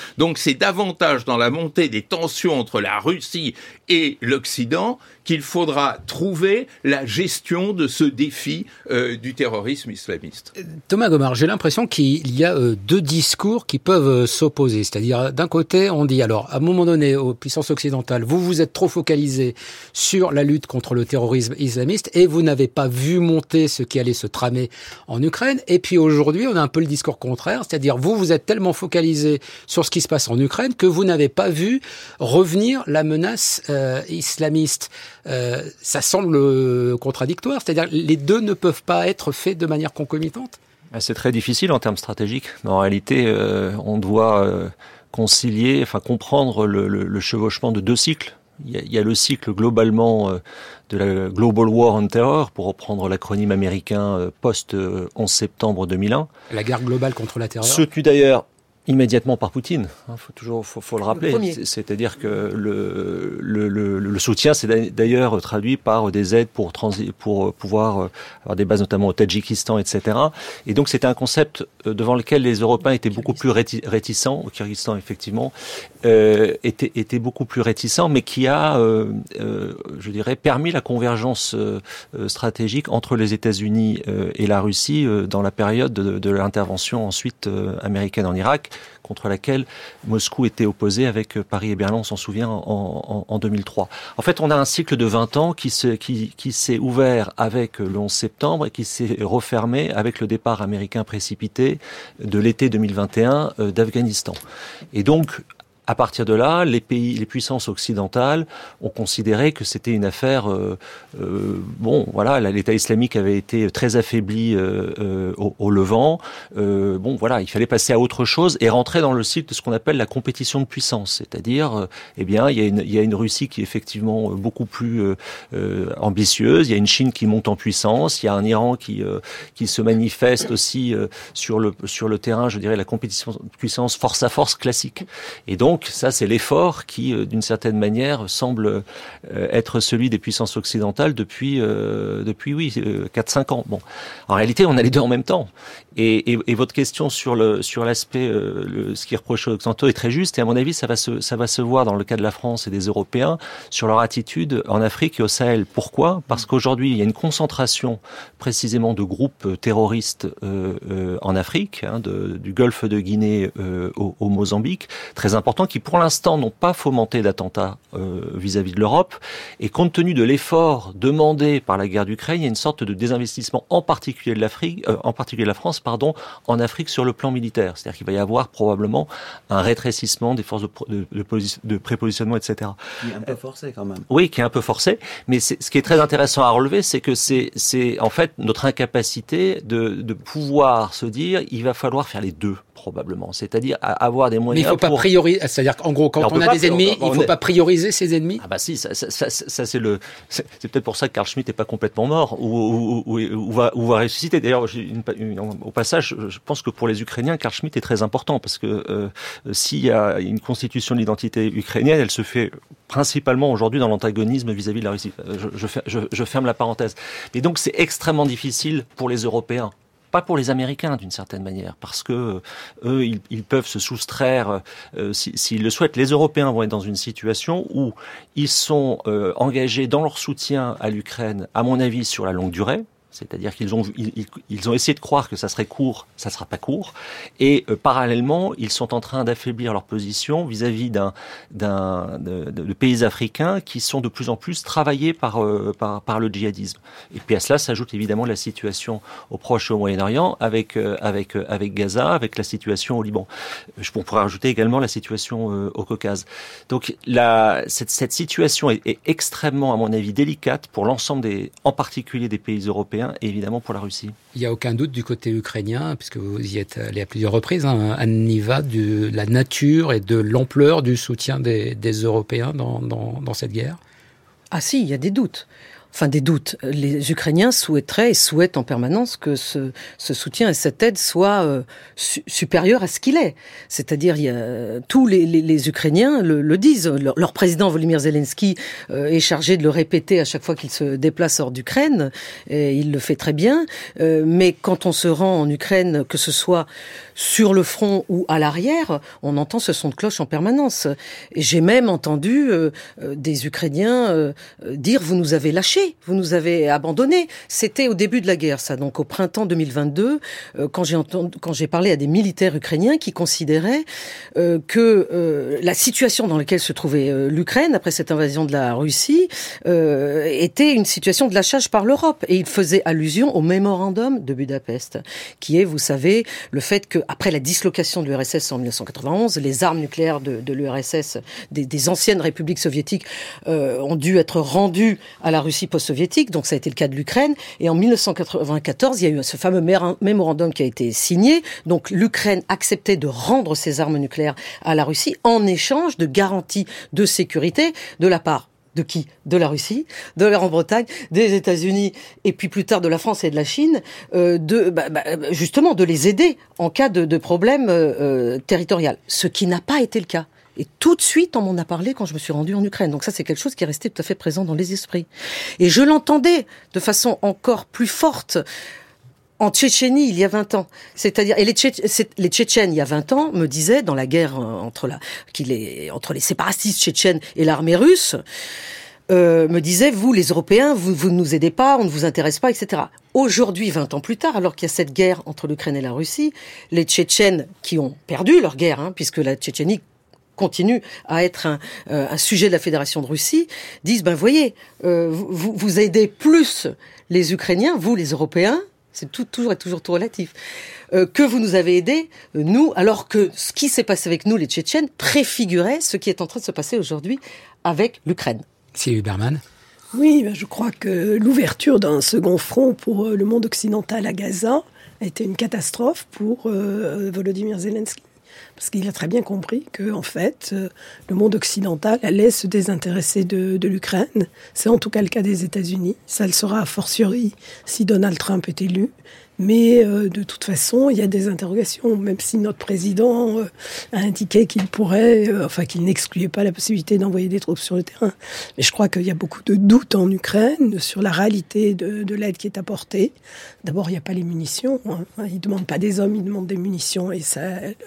c'est davantage dans la montée des tensions entre la Russie et l'Occident qu'il faudra trouver la gestion de ce défi euh, du terrorisme islamiste. Thomas Gomard, j'ai l'impression qu'il y a euh, deux discours qui peuvent euh, s'opposer. C'est-à-dire, d'un côté, on dit, alors, à un moment donné, aux puissances occidentales, vous vous êtes trop focalisés sur la lutte contre le terrorisme islamiste et vous n'avez pas vu monter ce qui allait se tramer en Ukraine. Et puis aujourd'hui, on a un peu le discours contraire, c'est-à-dire, vous, vous êtes tellement focalisés sur ce qui se passe en Ukraine que vous n'avez pas vu revenir la menace euh, islamiste. Euh, ça semble contradictoire, c'est-à-dire les deux ne peuvent pas être faits de manière concomitante. C'est très difficile en termes stratégiques, mais en réalité, euh, on doit euh, concilier, enfin comprendre le, le, le chevauchement de deux cycles. Il y a, il y a le cycle globalement euh, de la Global War on Terror, pour reprendre l'acronyme américain euh, post-onze septembre deux mille un. La guerre globale contre la terreur. Soutenu d'ailleurs immédiatement par Poutine, il faut toujours faut, faut le rappeler. Le C'est-à-dire que le, le, le, le soutien, c'est d'ailleurs traduit par des aides pour, transi pour pouvoir avoir des bases notamment au Tadjikistan, et cetera. Et donc c'était un concept devant lequel les Européens étaient beaucoup plus réti réticents, au Kyrgyzstan effectivement, euh, étaient, étaient beaucoup plus réticents, mais qui a, euh, euh, je dirais, permis la convergence euh, stratégique entre les États-Unis euh, et la Russie euh, dans la période de, de l'intervention ensuite euh, américaine en Irak, contre laquelle Moscou était opposé avec Paris et Berlin, on s'en souvient, en, en, en deux mille trois. En fait, on a un cycle de vingt ans qui se, qui, qui s'est ouvert avec le onze septembre et qui s'est refermé avec le départ américain précipité de l'été deux mille vingt et un euh, d'Afghanistan. Et donc, à partir de là, les pays, les puissances occidentales ont considéré que c'était une affaire. Euh, euh, bon, voilà, l'État islamique avait été très affaibli euh, euh, au, au Levant. Euh, bon, voilà, il fallait passer à autre chose et rentrer dans le cycle de ce qu'on appelle la compétition de puissance, c'est-à-dire, euh, eh bien, il y a une, il y a une Russie qui est effectivement beaucoup plus euh, euh, ambitieuse. Il y a une Chine qui monte en puissance. Il y a un Iran qui euh, qui se manifeste aussi euh, sur le sur le terrain, je dirais, la compétition de puissance force à force classique. Et donc Donc ça, c'est l'effort qui, euh, d'une certaine manière, semble euh, être celui des puissances occidentales depuis, euh, depuis oui, euh, quatre cinq ans. Bon, en réalité, on a les deux en même temps. Et, et, et votre question sur le sur l'aspect, euh, le, ce qui est reproché aux Occidentaux est très juste. Et à mon avis, ça va se ça va se voir dans le cas de la France et des Européens sur leur attitude en Afrique et au Sahel. Pourquoi ? Parce qu'aujourd'hui, il y a une concentration précisément de groupes terroristes euh, euh, en Afrique, hein, de, du Golfe de Guinée euh, au, au Mozambique, très important, qui pour l'instant n'ont pas fomenté d'attentats euh, vis-à-vis de l'Europe. Et compte tenu de l'effort demandé par la guerre d'Ukraine, il y a une sorte de désinvestissement, en particulier de l'Afrique, euh, en particulier de la France, pardon, en Afrique sur le plan militaire. C'est-à-dire qu'il va y avoir probablement un rétrécissement des forces de, de, de, de prépositionnement, et cetera. Qui est un peu forcé quand même. Oui, qui est un peu forcé. Mais ce qui est très intéressant à relever, c'est que c'est, c'est en fait notre incapacité de, de pouvoir se dire, il va falloir faire les deux. Probablement, c'est-à-dire avoir des moyens. Mais il ne faut pas pour... prioriser, c'est-à-dire qu'en gros, quand on, on a pas, des ennemis, on, on il ne faut est... pas prioriser ses ennemis. Ah bah si, ça, ça, ça, ça c'est le, c'est, c'est peut-être pour ça que Carl Schmitt n'est pas complètement mort ou, ou, ou, ou, va, ou va ressusciter. D'ailleurs, une, une, au passage, je pense que pour les Ukrainiens, Carl Schmitt est très important parce que euh, s'il y a une constitution de l'identité ukrainienne, elle se fait principalement aujourd'hui dans l'antagonisme vis-à-vis de la Russie. Je, je, je, je ferme la parenthèse. Et donc, c'est extrêmement difficile pour les Européens. Pas pour les Américains d'une certaine manière, parce que euh, eux, ils, ils peuvent se soustraire, euh, s'ils si, le souhaitent. Les Européens vont être dans une situation où ils sont euh, engagés dans leur soutien à l'Ukraine, à mon avis, sur la longue durée. C'est-à-dire qu'ils ont ils, ils ont essayé de croire que ça serait court, ça sera pas court, et euh, parallèlement ils sont en train d'affaiblir leur position vis-à-vis d'un d'un de, de, de pays africains qui sont de plus en plus travaillés par euh, par par le djihadisme. Et puis à cela s'ajoute évidemment la situation au Proche et au Moyen-Orient avec euh, avec euh, avec Gaza, avec la situation au Liban. Je on pourrait rajouter également la situation euh, au Caucase. Donc la cette cette situation est, est extrêmement à mon avis délicate pour l'ensemble des, en particulier des pays européens. Et évidemment pour la Russie. Il n'y a aucun doute du côté ukrainien, puisque vous y êtes allé à plusieurs reprises, hein, Anne Niva, de la nature et de l'ampleur du soutien des, des Européens dans, dans, dans cette guerre. Ah si, il y a des doutes. enfin des doutes. Les Ukrainiens souhaiteraient et souhaitent en permanence que ce, ce soutien et cette aide soient euh, su- supérieurs à ce qu'il est. C'est-à-dire, il y a, tous les, les, les Ukrainiens le, le disent. Leur, leur président Volodymyr Zelensky euh, est chargé de le répéter à chaque fois qu'il se déplace hors d'Ukraine. Et il le fait très bien. Euh, mais quand on se rend en Ukraine, que ce soit sur le front ou à l'arrière, on entend ce son de cloche en permanence. Et j'ai même entendu euh, euh, des Ukrainiens euh, dire « vous nous avez lâchés, vous nous avez abandonnés ». C'était au début de la guerre, ça, donc au printemps deux mille vingt-deux, euh, quand j'ai entendu, quand j'ai parlé à des militaires ukrainiens qui considéraient euh, que euh, la situation dans laquelle se trouvait euh, l'Ukraine après cette invasion de la Russie euh, était une situation de lâchage par l'Europe. Et ils faisaient allusion au mémorandum de Budapest, qui est, vous savez, le fait que après la dislocation de l'U R S S en dix-neuf cent quatre-vingt-onze, les armes nucléaires de, de l'U R S S, des, des anciennes républiques soviétiques, euh, ont dû être rendues à la Russie post-soviétique. Donc ça a été le cas de l'Ukraine. Et en dix-neuf cent quatre-vingt-quatorze, il y a eu ce fameux mémorandum qui a été signé. Donc l'Ukraine acceptait de rendre ses armes nucléaires à la Russie en échange de garanties de sécurité de la part de qui ? De la Russie, de la Grande-Bretagne, des États-Unis, et puis plus tard de la France et de la Chine, euh, de bah, bah, justement de les aider en cas de, de problème euh, territorial. Ce qui n'a pas été le cas. Et tout de suite, on m'en a parlé quand je me suis rendue en Ukraine. Donc ça, c'est quelque chose qui est resté tout à fait présent dans les esprits. Et je l'entendais de façon encore plus forte en Tchétchénie, il y a vingt ans. C'est-à-dire, et les, Tchét- les Tchétchènes, il y a vingt ans, me disaient, dans la guerre entre, la, qu'il est, entre les séparatistes tchétchènes et l'armée russe, euh, me disaient, vous, les Européens, vous, vous ne nous aidez pas, on ne vous intéresse pas, et cetera. Aujourd'hui, vingt ans plus tard, alors qu'il y a cette guerre entre l'Ukraine et la Russie, les Tchétchènes qui ont perdu leur guerre, hein, puisque la Tchétchénie continue à être un, euh, un sujet de la Fédération de Russie, disent, ben voyez, euh, vous, vous aidez plus les Ukrainiens, vous, les Européens, c'est tout, toujours et toujours tout relatif, euh, que vous nous avez aidés, euh, nous, alors que ce qui s'est passé avec nous, les Tchétchènes, préfigurait ce qui est en train de se passer aujourd'hui avec l'Ukraine. Sylvie Berman. Oui, je crois que l'ouverture d'un second front pour le monde occidental à Gaza a été une catastrophe pour euh, Volodymyr Zelensky. Parce qu'il a très bien compris que, en fait, euh, le monde occidental allait se désintéresser de, de l'Ukraine. C'est en tout cas le cas des États-Unis. Ça le sera a fortiori si Donald Trump est élu. Mais euh, de toute façon, il y a des interrogations, même si notre président euh, a indiqué qu'il pourrait, euh, enfin qu'il n'excluait pas la possibilité d'envoyer des troupes sur le terrain. Mais je crois qu'il y a beaucoup de doutes en Ukraine sur la réalité de, de l'aide qui est apportée. D'abord, il n'y a pas les munitions. Hein. Ils ne demandent pas des hommes, ils demandent des munitions. Et ça,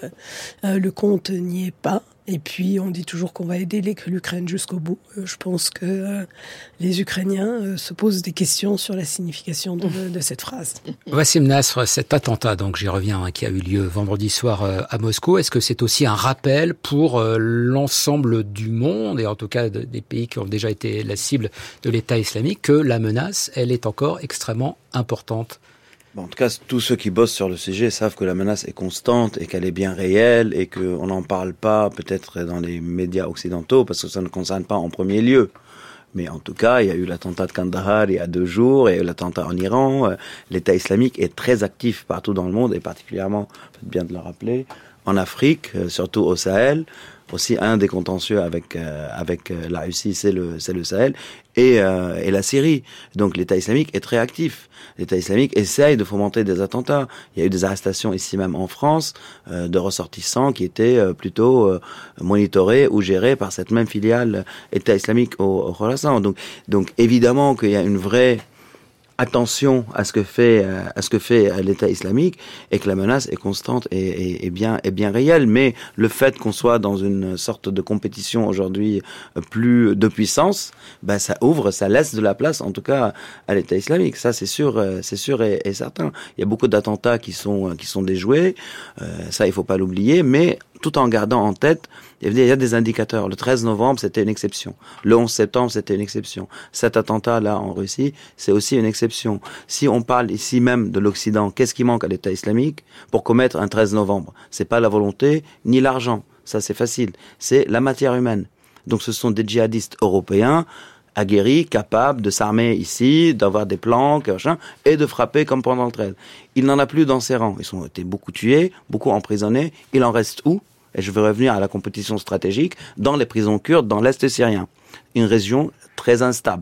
euh, le compte n'y est pas. Et puis, on dit toujours qu'on va aider l'Ukraine jusqu'au bout. Je pense que euh, les Ukrainiens euh, se posent des questions sur la signification de, de cette phrase. Wassim Nasr, cet attentat, donc j'y reviens, hein, qui a eu lieu vendredi soir euh, à Moscou, est-ce que c'est aussi un rappel pour euh, l'ensemble du monde, et en tout cas de, des pays qui ont déjà été la cible de l'État islamique, que la menace, elle est encore extrêmement importante ? Bon, en tout cas, tous ceux qui bossent sur le sujet savent que la menace est constante et qu'elle est bien réelle et qu'on n'en parle pas peut-être dans les médias occidentaux parce que ça ne concerne pas en premier lieu. Mais en tout cas, il y a eu l'attentat de Kandahar il y a deux jours, il y a eu l'attentat en Iran. L'État islamique est très actif partout dans le monde et particulièrement, faites bien de le rappeler, en Afrique, surtout au Sahel. Aussi, un des contentieux avec euh, avec la Russie, c'est le c'est le Sahel et euh, et la Syrie. Donc l'État islamique est très actif. L'État islamique essaye de fomenter des attentats. Il y a eu des arrestations ici même en France euh, de ressortissants qui étaient euh, plutôt euh, monitorés ou gérés par cette même filiale État islamique au, au Khorasan. Donc donc évidemment qu'il y a une vraie attention à ce que fait à ce que fait l'État islamique et que la menace est constante et, et, et bien et bien réelle. Mais le fait qu'on soit dans une sorte de compétition aujourd'hui plus de puissance, ben ça ouvre, ça laisse de la place en tout cas à l'État islamique. Ça c'est sûr, c'est sûr et, et certain. Il y a beaucoup d'attentats qui sont qui sont déjoués. Euh, ça il faut pas l'oublier, mais tout en gardant en tête, il y a des indicateurs. Le treize novembre, c'était une exception. Le onze septembre, c'était une exception. Cet attentat-là en Russie, c'est aussi une exception. Si on parle ici même de l'Occident, qu'est-ce qui manque à l'État islamique pour commettre un treize novembre ? C'est pas la volonté ni l'argent. Ça, c'est facile. C'est la matière humaine. Donc, ce sont des djihadistes européens aguerris, capables de s'armer ici, d'avoir des planques, machin, et de frapper comme pendant le treize. Il n'en a plus dans ses rangs. Ils ont été beaucoup tués, beaucoup emprisonnés. Il en reste où ? Et je vais revenir à la compétition stratégique, dans les prisons kurdes, dans l'Est syrien. Une région très instable.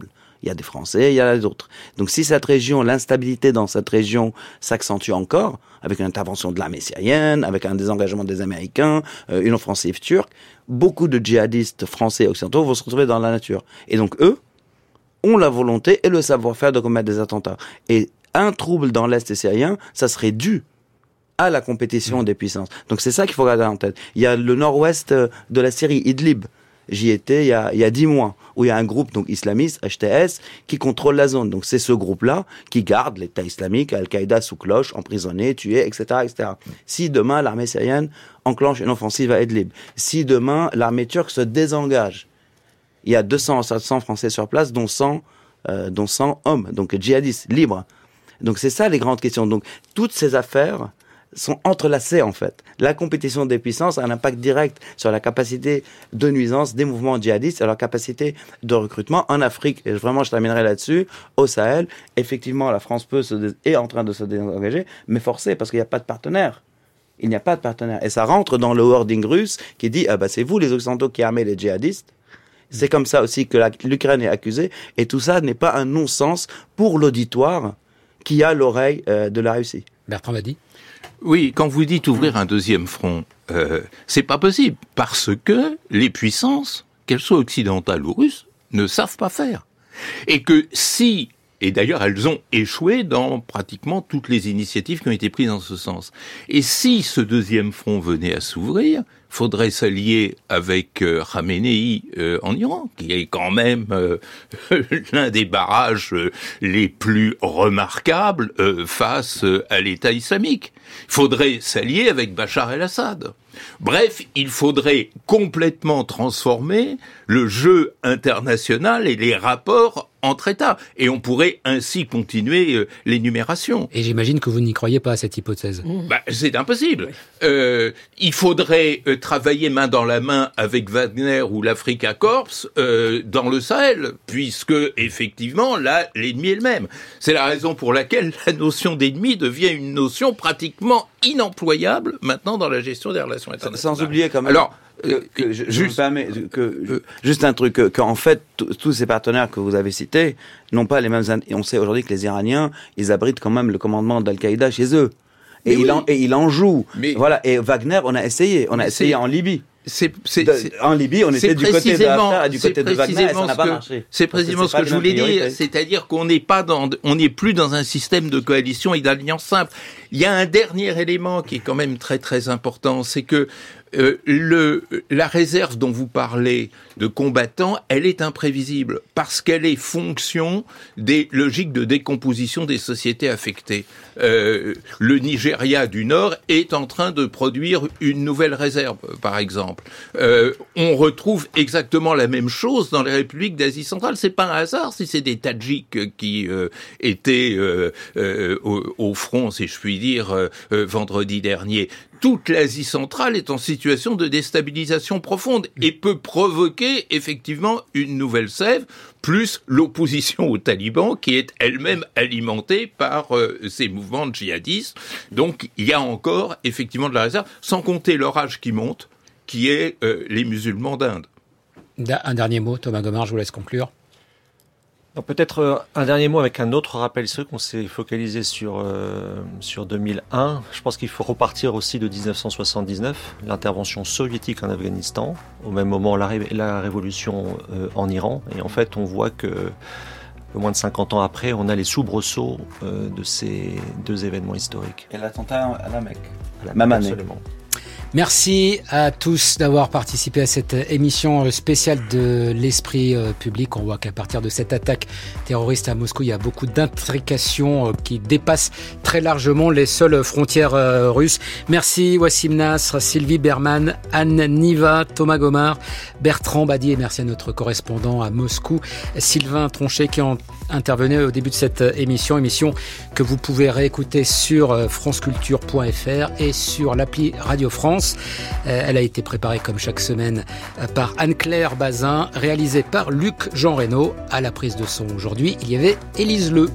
Il y a des Français, il y a d'autres. Donc si cette région, l'instabilité dans cette région s'accentue encore, avec une intervention de l'armée syrienne, avec un désengagement des Américains, euh, une offensive turque, beaucoup de djihadistes français et occidentaux vont se retrouver dans la nature. Et donc eux ont la volonté et le savoir-faire de commettre des attentats. Et un trouble dans l'Est syrien, ça serait dû à la compétition mmh. des puissances. Donc c'est ça qu'il faut garder en tête. Il y a le nord-ouest de la Syrie, Idlib. J'y étais il y a, il y a dix mois, où il y a un groupe donc islamiste, H T S, qui contrôle la zone. Donc c'est ce groupe-là qui garde l'État islamique, Al-Qaïda sous cloche, emprisonné, tué, et cetera, et cetera. Si demain l'armée syrienne enclenche une offensive à Idlib, si demain l'armée turque se désengage, il y a deux cents à sept cents Français sur place, dont cent, euh, dont cent hommes, donc djihadistes, libres. Donc c'est ça les grandes questions. Donc toutes ces affaires sont entrelacées en fait. La compétition des puissances a un impact direct sur la capacité de nuisance des mouvements djihadistes et leur capacité de recrutement en Afrique. Et vraiment, je terminerai là-dessus. Au Sahel, effectivement, la France peut se dé- est en train de se désengager, mais forcée parce qu'il n'y a pas de partenaire. Il n'y a pas de partenaire. Et ça rentre dans le wording russe qui dit ah bah c'est vous les Occidentaux qui armez les djihadistes. C'est comme ça aussi que la, l'Ukraine est accusée. Et tout ça n'est pas un non-sens pour l'auditoire qui a l'oreille euh, de la Russie. Bertrand Badi. Oui, quand vous dites ouvrir un deuxième front, euh, c'est pas possible parce que les puissances, qu'elles soient occidentales ou russes, ne savent pas faire. Et que si, et d'ailleurs elles ont échoué dans pratiquement toutes les initiatives qui ont été prises dans ce sens. Et si ce deuxième front venait à s'ouvrir, faudrait s'allier avec euh, Khamenei euh, en Iran, qui est quand même euh, l'un des barrages euh, les plus remarquables euh, face euh, à l'État islamique. Il faudrait s'allier avec Bachar el-Assad. Bref, il faudrait complètement transformer le jeu international et les rapports entre États. Et on pourrait ainsi continuer euh, l'énumération. Et j'imagine que vous n'y croyez pas à cette hypothèse. Mmh. Bah, c'est impossible. Oui. Euh, il faudrait euh, travailler main dans la main avec Wagner ou l'Africa Corps euh, dans le Sahel, puisque effectivement, là, l'ennemi est le même. C'est la raison pour laquelle la notion d'ennemi devient une notion pratiquement inemployable maintenant dans la gestion des relations internationales. Sans oublier quand même. Alors, Que, que, je, je juste, me permets, que, euh, juste un truc, qu'en fait, tous ces partenaires que vous avez cités n'ont pas les mêmes... Et on sait aujourd'hui que les Iraniens, ils abritent quand même le commandement d'Al-Qaïda chez eux. Et il, oui. en, et il en joue. Mais voilà. Et Wagner, on a essayé. On a essayé en Libye. C'est, c'est, de, en Libye, on était du côté de Haftar et du côté de Wagner, et ça n'a pas marché. C'est précisément ce que je voulais dire, c'est-à-dire qu'on n'est pas dans, on n'est plus dans un système de coalition et d'alliance simple. Il y a un dernier élément qui est quand même très très important, c'est que euh, le, la réserve dont vous parlez de combattants, elle est imprévisible parce qu'elle est fonction des logiques de décomposition des sociétés affectées. Euh, le Nigeria du Nord est en train de produire une nouvelle réserve, par exemple. Euh, on retrouve exactement la même chose dans les républiques d'Asie centrale. C'est pas un hasard si c'est des Tadjiks qui euh, étaient euh, euh, au, au front, si je puis dire, euh, euh, vendredi dernier. Toute l'Asie centrale est en situation de déstabilisation profonde et peut provoquer effectivement une nouvelle sève, plus l'opposition aux talibans qui est elle-même alimentée par euh, ces mouvements djihadistes. Donc il y a encore effectivement de la réserve, sans compter leur âge qui monte, qui est euh, les musulmans d'Inde. Un dernier mot, Thomas Gomard, je vous laisse conclure. Donc peut-être un dernier mot avec un autre rappel historique. On s'est focalisé sur euh, sur deux mille un. Je pense qu'il faut repartir aussi de dix-neuf cent soixante-dix-neuf, l'intervention soviétique en Afghanistan, au même moment la, ré- la révolution euh, en Iran. Et en fait, on voit que peu moins de cinquante ans après, on a les soubresauts euh, de ces deux événements historiques. Et l'attentat à la Mecque, à la même Mecque, année. Absolument. Merci à tous d'avoir participé à cette émission spéciale de l'Esprit public. On voit qu'à partir de cette attaque terroriste à Moscou, il y a beaucoup d'intrications qui dépassent très largement les seules frontières russes. Merci Wassim Nasr, Sylvie Berman, Anne Niva, Thomas Gomard, Bertrand Badi et merci à notre correspondant à Moscou, Sylvain Tronchet, qui ont intervenu au début de cette émission, émission que vous pouvez réécouter sur franceculture point f r et sur l'appli Radio France. Elle a été préparée comme chaque semaine par Anne-Claire Bazin, réalisée par Luc Jean Reynaud. À la prise de son aujourd'hui, il y avait Élise Leu.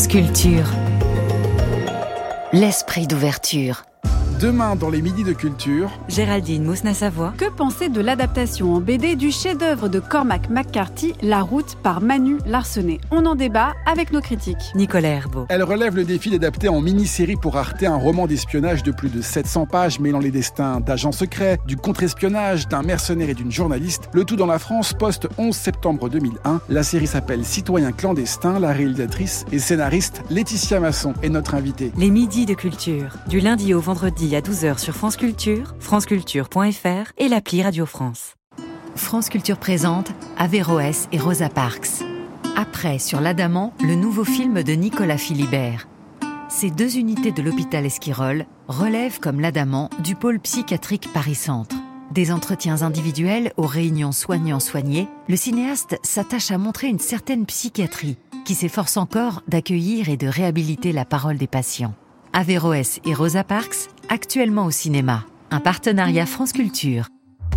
Culture. L'esprit d'ouverture. Demain, dans les Midis de Culture, Géraldine Mousna-Savoie. Que penser de l'adaptation en B D du chef-d'œuvre de Cormac McCarthy, La Route, par Manu Larsenet? On en débat avec nos critiques. Nicolas Herbeau. Elle relève le défi d'adapter en mini-série pour Arte un roman d'espionnage de plus de sept cents pages mêlant les destins d'agents secrets, du contre-espionnage, d'un mercenaire et d'une journaliste, le tout dans la France post-onze septembre deux mille un. La série s'appelle Citoyen clandestin. La réalisatrice et scénariste Laetitia Masson est notre invitée. Les Midis de Culture, du lundi au vendredi à douze heures sur France Culture, franceculture point f r et l'appli Radio France. France Culture présente Averroès et Rosa Parks. Après, sur l'Adamant, le nouveau film de Nicolas Philibert. Ces deux unités de l'hôpital Esquirol relèvent comme l'Adamant du pôle psychiatrique Paris-Centre. Des entretiens individuels aux réunions soignants-soignés, le cinéaste s'attache à montrer une certaine psychiatrie qui s'efforce encore d'accueillir et de réhabiliter la parole des patients. Averroès et Rosa Parks, actuellement au cinéma. Un partenariat France Culture.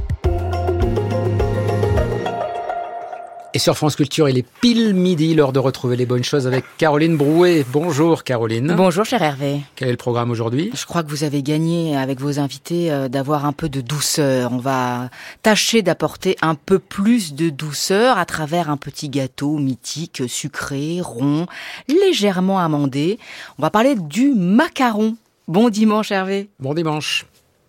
Et sur France Culture, il est pile midi, l'heure de retrouver les bonnes choses avec Caroline Brouet. Bonjour Caroline. Bonjour cher Hervé. Quel est le programme aujourd'hui ? Je crois que vous avez gagné avec vos invités euh, d'avoir un peu de douceur. On va tâcher d'apporter un peu plus de douceur à travers un petit gâteau mythique, sucré, rond, légèrement amandé. On va parler du macaron. Bon dimanche Hervé. Bon dimanche.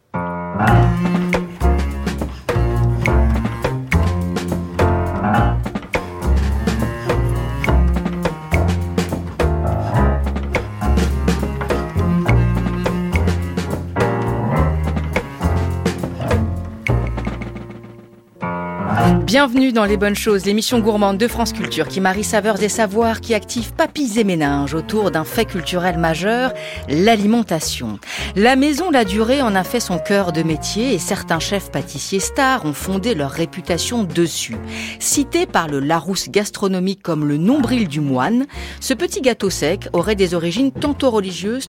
Bienvenue dans Les Bonnes Choses, l'émission gourmande de France Culture qui marie saveurs et savoirs, qui active papilles et méninges autour d'un fait culturel majeur, l'alimentation. La Maison La Durée en a fait son cœur de métier et certains chefs pâtissiers stars ont fondé leur réputation dessus. Cité par le Larousse gastronomique comme le nombril du moine, ce petit gâteau sec aurait des origines tantôt religieuses,